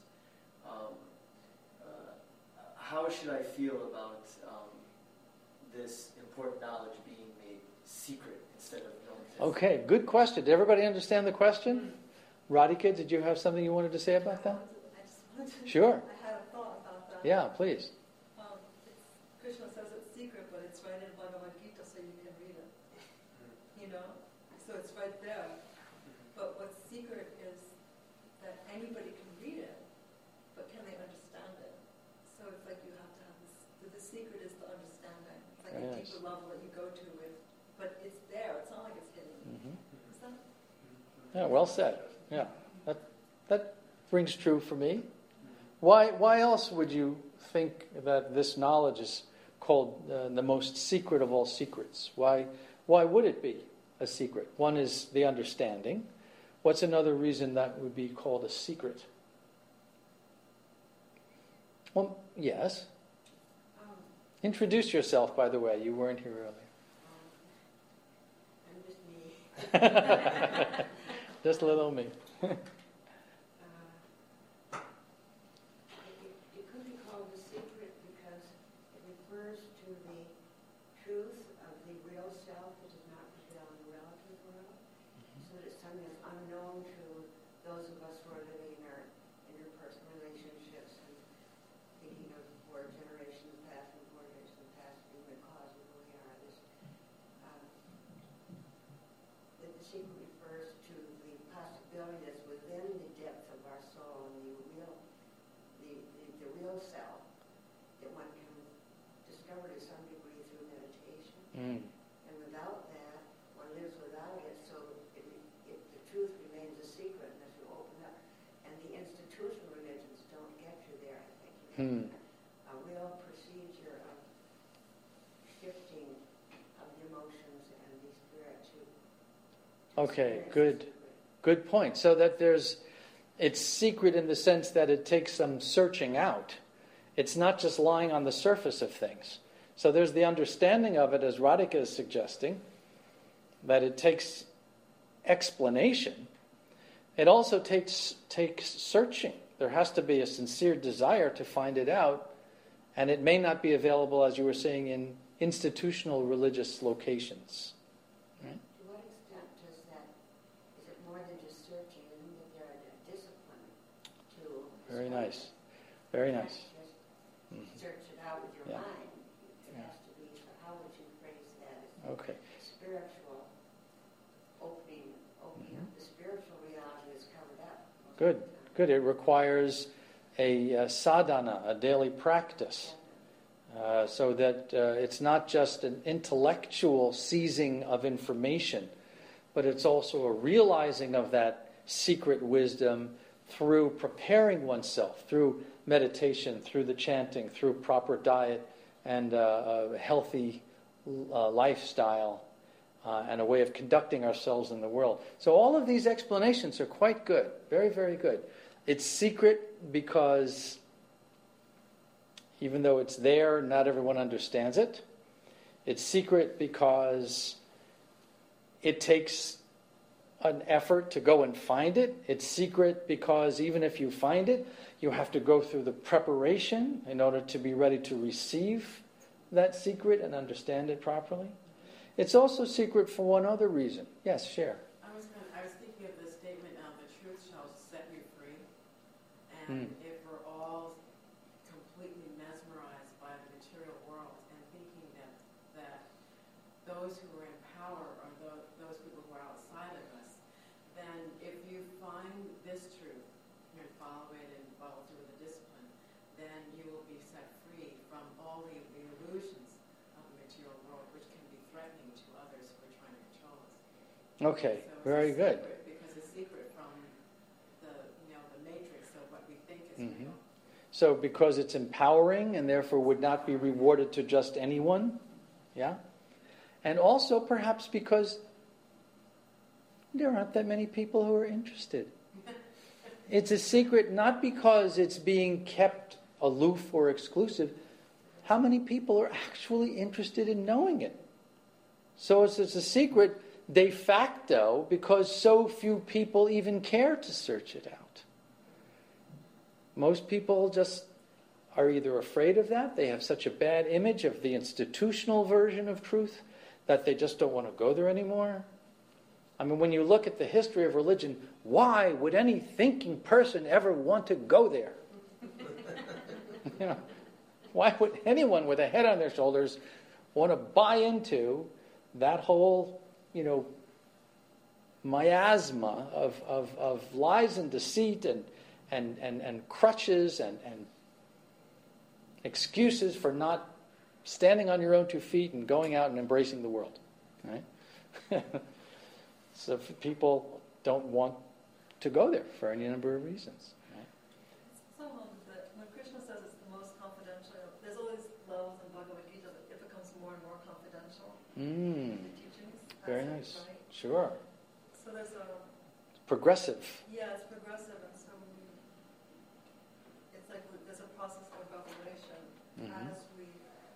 How should I feel about this important knowledge being made secret instead of known? Okay, good question. Did everybody understand the question? Radhika, did you have something you wanted to say about that? Sure. I had a thought about that. Yeah, please. Krishna says it's secret, but it's right in Bhagavad Gita, so you can read it. So it's right there. But what's secret is that anybody can read it, but can they understand it? So it's like you have secret is the understanding. It's like Very a nice. deeper level that you go to with, but it's there. It's not like it's hidden. Is that? Yeah, well said. Yeah, that rings true for me. Why else would you think that this knowledge is called the most secret of all secrets? Why would it be a secret? One is the understanding. What's another reason that would be called a secret? Well, yes. Introduce yourself, by the way. You weren't here earlier. I'm just me. Just little me. It could be called a secret because it refers to the truth of the real self that is not revealed in the relative world. So that it's something that's unknown to those of us who are living in our interpersonal relationships and thinking of four generations past and four generations past being the cause of who we are. That the secret refers to the possibility that's within the depth of our soul and the real self that one can discover to some degree through meditation. And without that, one lives without it, so the truth remains a secret unless you open up. And the institutional religions don't get you there, I think. A real procedure of shifting of the emotions and the spirit to Okay, good point. So that it's secret in the sense that it takes some searching out. It's not just lying on the surface of things. So there's the understanding of it, as Radhika is suggesting, that it takes explanation. It also takes searching. There has to be a sincere desire to find it out, and it may not be available, as you were saying, in institutional religious locations. Right? To what extent does that, is it more than just searching, isn't it there a discipline to... Very nice. Very nice. Just search it out with your mind. It has to be, how would you phrase that? Okay. Spiritual opening up. The spiritual reality is covered up. Good. It requires a sadhana, a daily practice, so that it's not just an intellectual seizing of information, but it's also a realizing of that secret wisdom through preparing oneself, through meditation, through the chanting, through proper diet and a healthy lifestyle and a way of conducting ourselves in the world. So all of these explanations are quite good, very, very good. It's secret because even though it's there, not everyone understands it. It's secret because it takes an effort to go and find it. It's secret because even if you find it, you have to go through the preparation in order to be ready to receive that secret and understand it properly. It's also secret for one other reason. Yes, share. I was thinking of the statement, the truth shall set you free. And if we're all completely mesmerized by the material world and thinking that those who are in power are those people who are outside of us, then if you find this truth and follow it and follow through with the discipline, then you will be set free from all the illusions of the material world, which can be threatening to others who are trying to control us. Okay, so very good. Because it's secret from the matrix of what we think is real. So because it's empowering and therefore would not be rewarded to just anyone, yeah? And also perhaps because there aren't that many people who are interested. It's a secret not because it's being kept aloof or exclusive. How many people are actually interested in knowing it? So it's a secret de facto because so few people even care to search it out. Most people just are either afraid of that, they have such a bad image of the institutional version of truth that they just don't want to go there anymore. I mean, when you look at the history of religion, why would any thinking person ever want to go there? Why would anyone with a head on their shoulders want to buy into that whole, miasma of lies and deceit and crutches and excuses for not standing on your own 2 feet and going out and embracing the world. Right? So people don't want to go there for any number of reasons. Right? Someone that when Krishna says it's the most confidential, there's always levels in Bhagavad Gita that it becomes more and more confidential. The teachings. Very nice. Right? Sure. So there's it's progressive. Yeah, it's progressive, and so it's like there's a process of revelation as we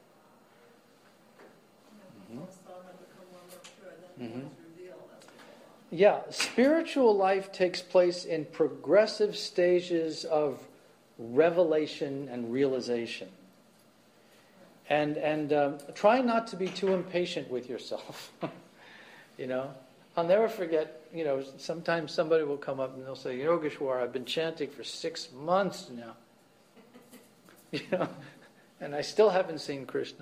become stronger, become more mature, then it's revealed as we go on. Yeah, spiritual life takes place in progressive stages of revelation and realization. And try not to be too impatient with yourself. I'll never forget, sometimes somebody will come up and they'll say, Yogeshwar, I've been chanting for 6 months now. And I still haven't seen Krishna.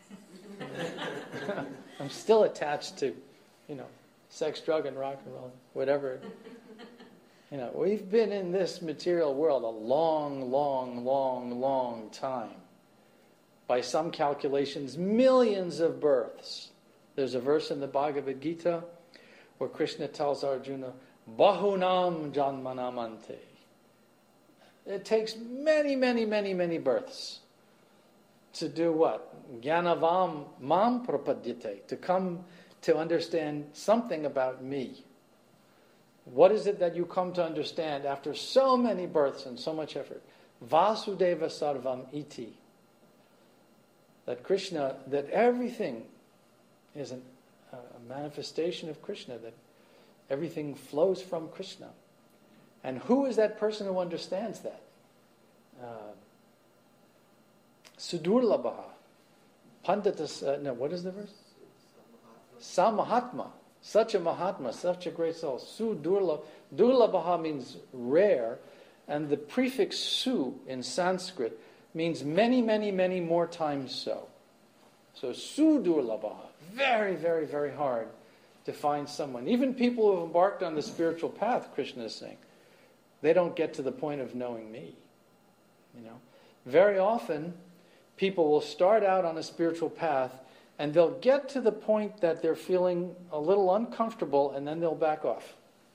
I'm still attached to, sex, drug, and rock and roll, whatever. We've been in this material world a long, long, long, long time. By some calculations, millions of births. There's a verse in the Bhagavad Gita where Krishna tells Arjuna, Bahunam janmanamante. It takes many, many, many, many births to do what? Gyanavam mam prapadyate, to come to understand something about me. What is it that you come to understand after so many births and so much effort? Vasudeva sarvam iti. That Krishna, that everything is a manifestation of Krishna, that everything flows from Krishna. And who is that person who understands that? Sudurlabha. Panditas, what is the verse? Samahatma. Such a Mahatma, such a great soul. Sudurlabha. Durlabha means rare, and the prefix su in Sanskrit means many, many, many more times so. So sudurlabha, very, very, very hard to find someone. Even people who have embarked on the spiritual path, Krishna is saying, they don't get to the point of knowing me. Very often, people will start out on a spiritual path and they'll get to the point that they're feeling a little uncomfortable and then they'll back off.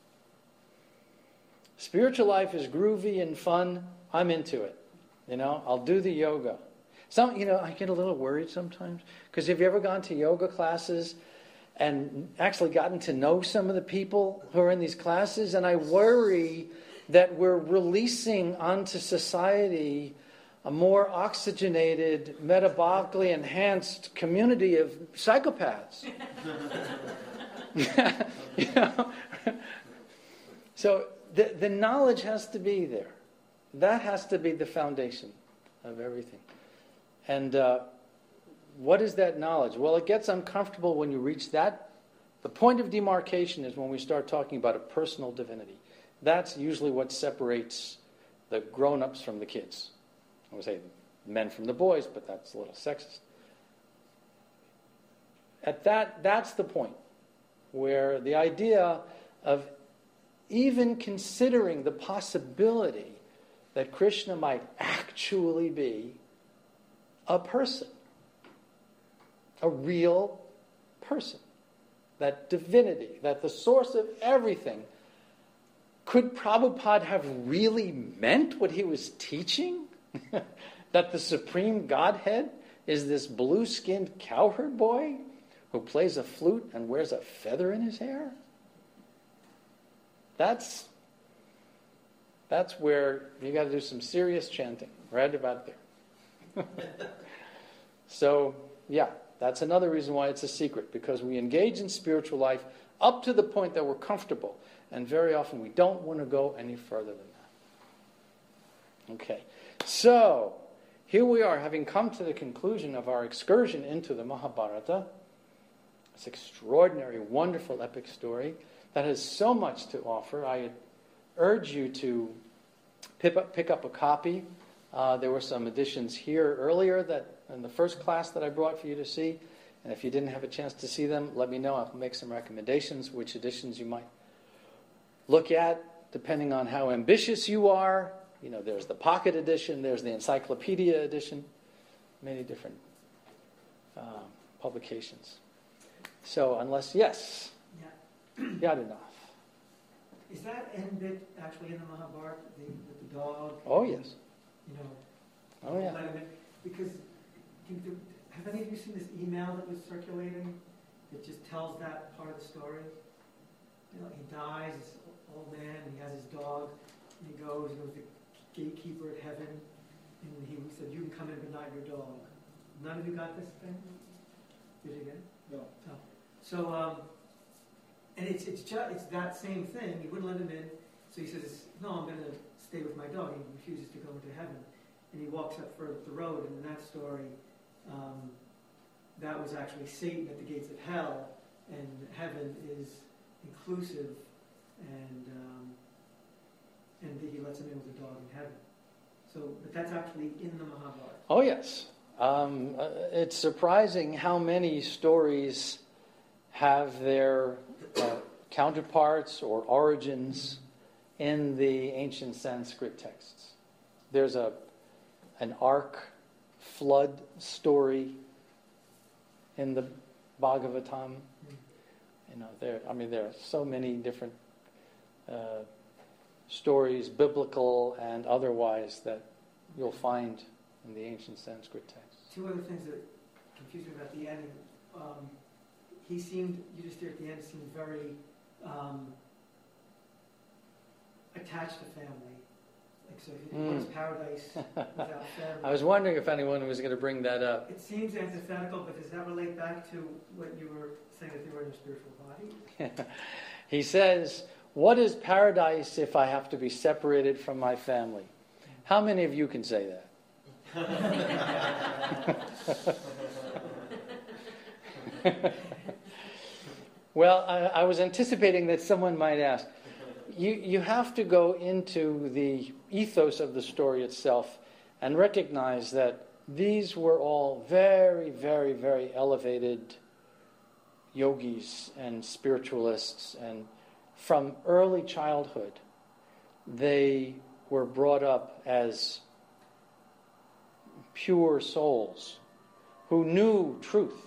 Spiritual life is groovy and fun. I'm into it. I'll do the yoga. I get a little worried sometimes because have you ever gone to yoga classes and actually gotten to know some of the people who are in these classes? And I worry that we're releasing onto society a more oxygenated, metabolically enhanced community of psychopaths. So the knowledge has to be there. That has to be the foundation of everything. And what is that knowledge? Well, it gets uncomfortable when you reach that. The point of demarcation is when we start talking about a personal divinity. That's usually what separates the grown-ups from the kids. I would say men from the boys, but that's a little sexist. That's the point where the idea of even considering the possibility that Krishna might actually be a person, a real person, that divinity, that the source of everything. Could Prabhupada have really meant what he was teaching? That the Supreme Godhead is this blue-skinned cowherd boy who plays a flute and wears a feather in his hair? That's where you got to do some serious chanting, right about there. So, yeah, that's another reason why it's a secret, because we engage in spiritual life up to the point that we're comfortable, and very often we don't want to go any further than that. Okay, so here we are, having come to the conclusion of our excursion into the Mahabharata, this extraordinary, wonderful epic story that has so much to offer. I urge you to pick up a copy. There were some editions here earlier that in the first class that I brought for you to see. And if you didn't have a chance to see them, let me know. I'll make some recommendations, which editions you might look at, depending on how ambitious you are. There's the pocket edition, there's the encyclopedia edition, many different publications. So unless, yes. Yadinath. Is that end bit actually in the Mahabharata, with the dog? Oh, yes. You know. Oh, yeah. Because, have any of you seen this email that was circulating that just tells that part of the story? You know, he dies, this old man, and he has his dog, and he goes to the gatekeeper at heaven, and he said, "You can come in, but not your dog." None of you got this thing? Did you get it? No. Oh. So, and it's that same thing. He wouldn't let him in, so he says, "No, I'm going to stay with my dog." He refuses to go into heaven, and he walks up further up the road. And in that story, that was actually Satan at the gates of hell, and heaven is inclusive, and he lets him in with the dog in heaven. So, but that's actually in the Mahabharata. Oh, yes. It's surprising how many stories have their counterparts or origins in the ancient Sanskrit texts. There's an ark flood story in the Bhagavatam. You know, there are so many different stories, biblical and otherwise, that you'll find in the ancient Sanskrit texts. Two other things that confused me about the end. Yudhishthira at the end seemed very attached to family. Like, so what is paradise without family? I was wondering if anyone was going to bring that up. It seems antithetical, but does that relate back to what you were saying, that they were in a spiritual body? He says, "What is paradise if I have to be separated from my family?" How many of you can say that? Well, I was anticipating that someone might ask. You have to go into the ethos of the story itself and recognize that these were all very, very, very elevated yogis and spiritualists, and from early childhood they were brought up as pure souls who knew truth.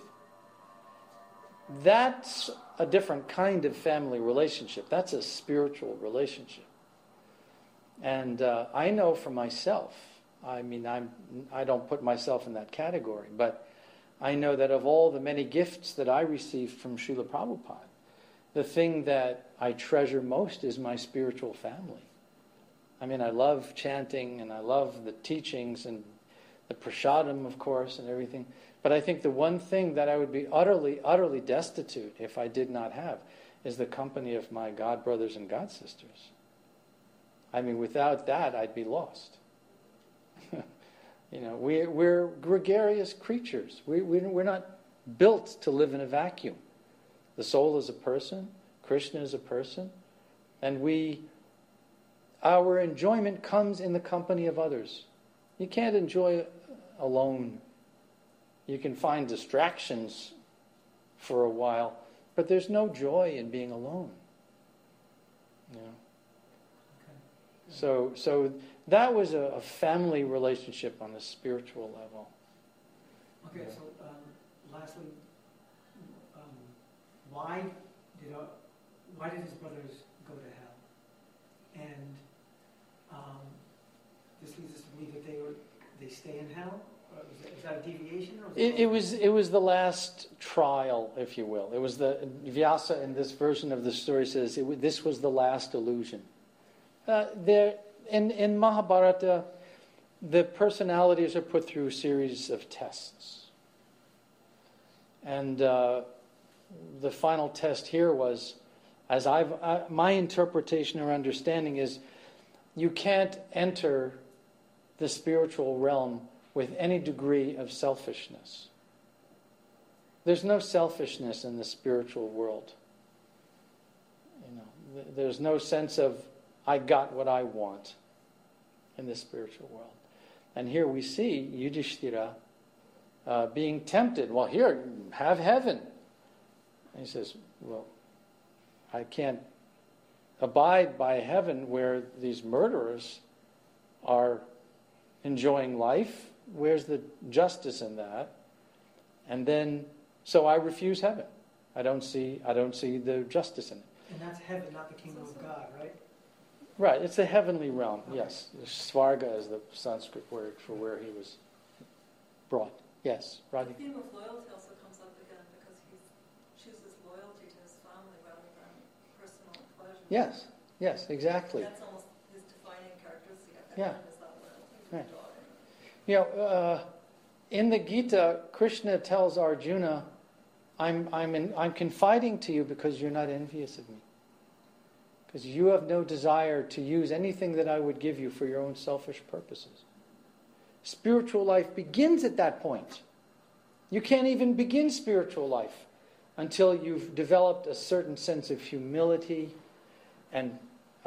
That's a different kind of family relationship. That's a spiritual relationship. And I know for myself, I mean, I don't put myself in that category, but I know that of all the many gifts that I received from Srila Prabhupada, the thing that I treasure most is my spiritual family. I mean, I love chanting, and I love the teachings, and the prasadam, of course, and everything. But I think the one thing that I would be utterly, utterly destitute if I did not have is the company of my god brothers and god sisters. I mean, without that, I'd be lost. You know, we're gregarious creatures. We're not built to live in a vacuum. The soul is a person, Krishna is a person, and our enjoyment comes in the company of others. You can't enjoy alone. You can find distractions for a while, but there's no joy in being alone. You know? So that was a family relationship on a spiritual level. Okay, so lastly, why did his brothers go to hell? And this leads us to believe that they stay in hell. Is that a deviation? Or It was the last trial, if you will. It was Vyasa in this version of the story says this was the last illusion. In Mahabharata, the personalities are put through a series of tests. And the final test here was, as my interpretation or understanding is, you can't enter the spiritual realm with any degree of selfishness. There's no selfishness in the spiritual world. You know, there's no sense of I got what I want in the spiritual world. And here we see Yudhishthira being tempted. Well, here, have heaven. And he says, well, I can't abide by heaven where these murderers are enjoying life. Where's the justice in that? And then, so I refuse heaven. I don't see the justice in it. And that's heaven, not the kingdom of God, right? Right, it's a heavenly realm, yes. Svarga is the Sanskrit word for where he was brought. Yes, Rodney? The theme of loyalty also comes up again because he chooses loyalty to his family rather than personal pleasure. Yes, exactly. That's almost his defining characteristic. Yeah. Is that loyalty to Right. his daughter. In the Gita, Krishna tells Arjuna, I'm confiding to you because you're not envious of me. Because you have no desire to use anything that I would give you for your own selfish purposes. Spiritual life begins at that point. You can't even begin spiritual life until you've developed a certain sense of humility and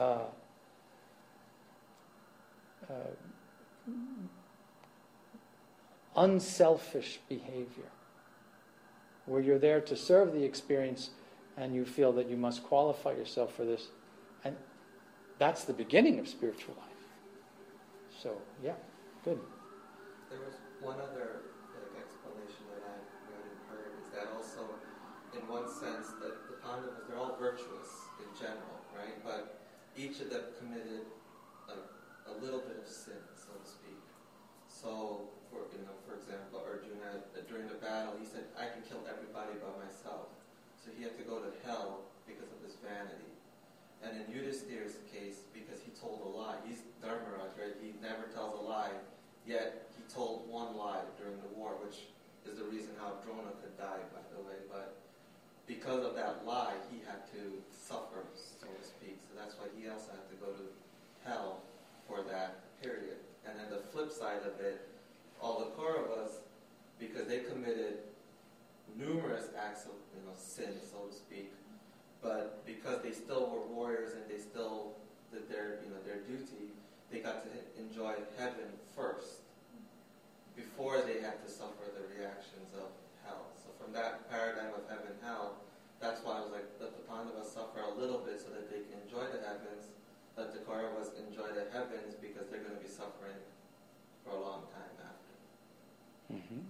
unselfish behavior, where you're there to serve the experience and you feel that you must qualify yourself for this. And that's the beginning of spiritual life. So, yeah, good. There was one other explanation that I read and heard, is that also, in one sense, that the Pandavas, they're all virtuous in general, right? But each of them committed a little bit of sin, so to speak. So, for example, Arjuna, during the battle, he said, I can kill everybody by myself. So he had to go to hell because of his vanity. And in Yudhisthira's case, because he told a lie, he's Dharmaraj, right? He never tells a lie, yet he told one lie during the war, which is the reason how Drona could die, by the way. But because of that lie, he had to suffer, so to speak. So that's why he also had to go to hell for that period. And then the flip side of it, all the Kauravas, because they committed numerous acts of sin, so to speak, but because they still were warriors and they still did their duty, they got to enjoy heaven first before they had to suffer the reactions of hell. So from that paradigm of heaven hell, that's why I was like, let the Pandavas suffer a little bit so that they can enjoy the heavens, let the Kauravas enjoy the heavens because they're going to be suffering for a long time after. Mm-hmm.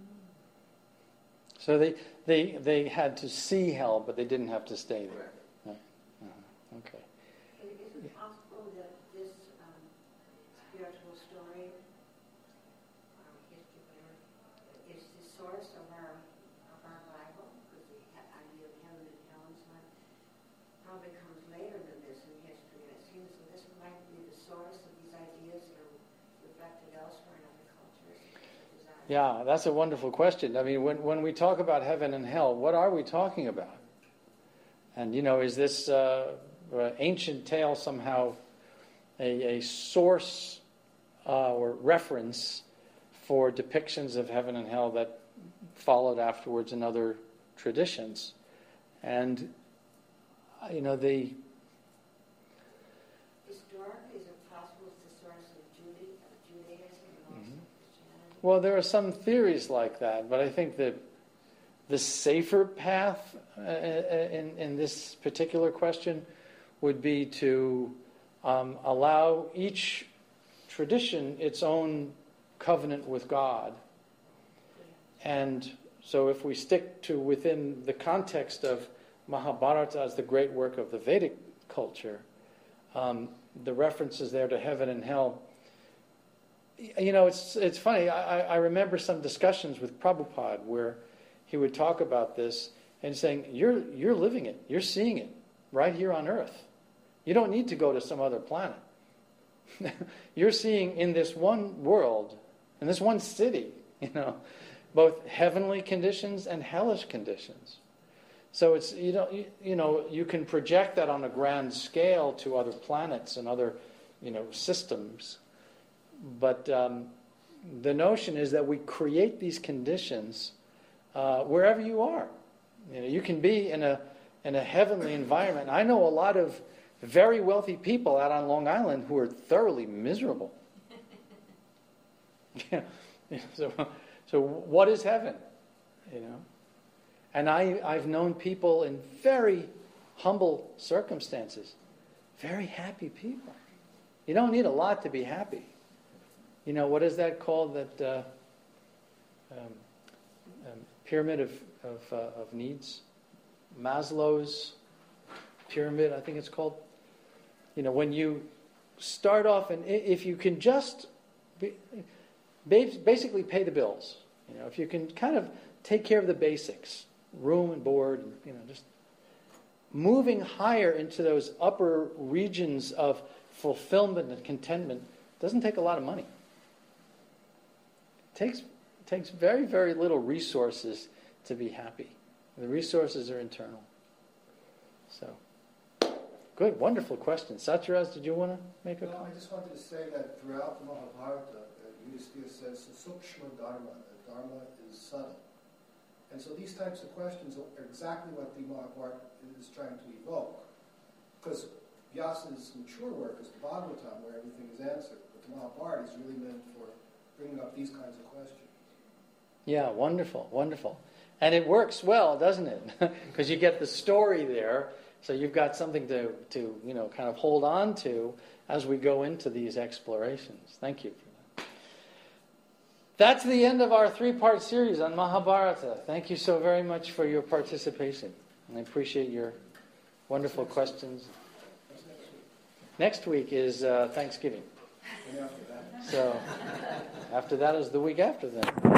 So they had to see hell, but they didn't have to stay there. Right. Okay. Is it possible that this spiritual story, or history, whatever, is the source of our Bible? Because the idea of heaven and hell and so on probably comes later than this in history. And it seems that this might be the source of these ideas that are reflected elsewhere in other cultures. Yeah, that's a wonderful question. I mean, when we talk about heaven and hell, what are we talking about? And, is this ancient tale somehow a source or reference for depictions of heaven and hell that followed afterwards in other traditions? And, historically, is it possible it's the source of Judaism and also Christianity? Well, there are some theories like that, but I think that the safer path in this particular question would be to allow each tradition its own covenant with God. And so if we stick to within the context of Mahabharata as the great work of the Vedic culture, the references there to heaven and hell, it's funny. I remember some discussions with Prabhupada where he would talk about this and saying, you're living it. You're seeing it right here on Earth. You don't need to go to some other planet. You're seeing in this one world, in this one city, both heavenly conditions and hellish conditions. So it's, you can project that on a grand scale to other planets and other, systems. But the notion is that we create these conditions wherever you are. You can be in a heavenly environment. I know a lot of very wealthy people out on Long Island who are thoroughly miserable. So what is heaven? And I've known people in very humble circumstances, very happy people. You don't need a lot to be happy. What is that called? That pyramid of needs, Maslow's pyramid, I think it's called. When you start off, and if you can just basically pay the bills, if you can kind of take care of the basics, room and board, just moving higher into those upper regions of fulfillment and contentment doesn't take a lot of money. It takes very, very little resources to be happy. The resources are internal. So, good, wonderful question. Satyaraj, did you want to make a comment? I just wanted to say that throughout the Mahabharata, Yudhisthira says Sukshma Dharma, that Dharma is subtle. And so these types of questions are exactly what the Mahabharata is trying to evoke. Because Vyasa's mature work is the Bhagavatam, where everything is answered. But the Mahabharata is really meant for bringing up these kinds of questions. Yeah, wonderful, wonderful. And it works well, doesn't it? Because you get the story there, so you've got something to kind of hold on to as we go into these explorations. Thank you for that. That's the end of our 3-part series on Mahabharata. Thank you so very much for your participation. I appreciate your wonderful questions. Next week is Thanksgiving. So after that is the week after that.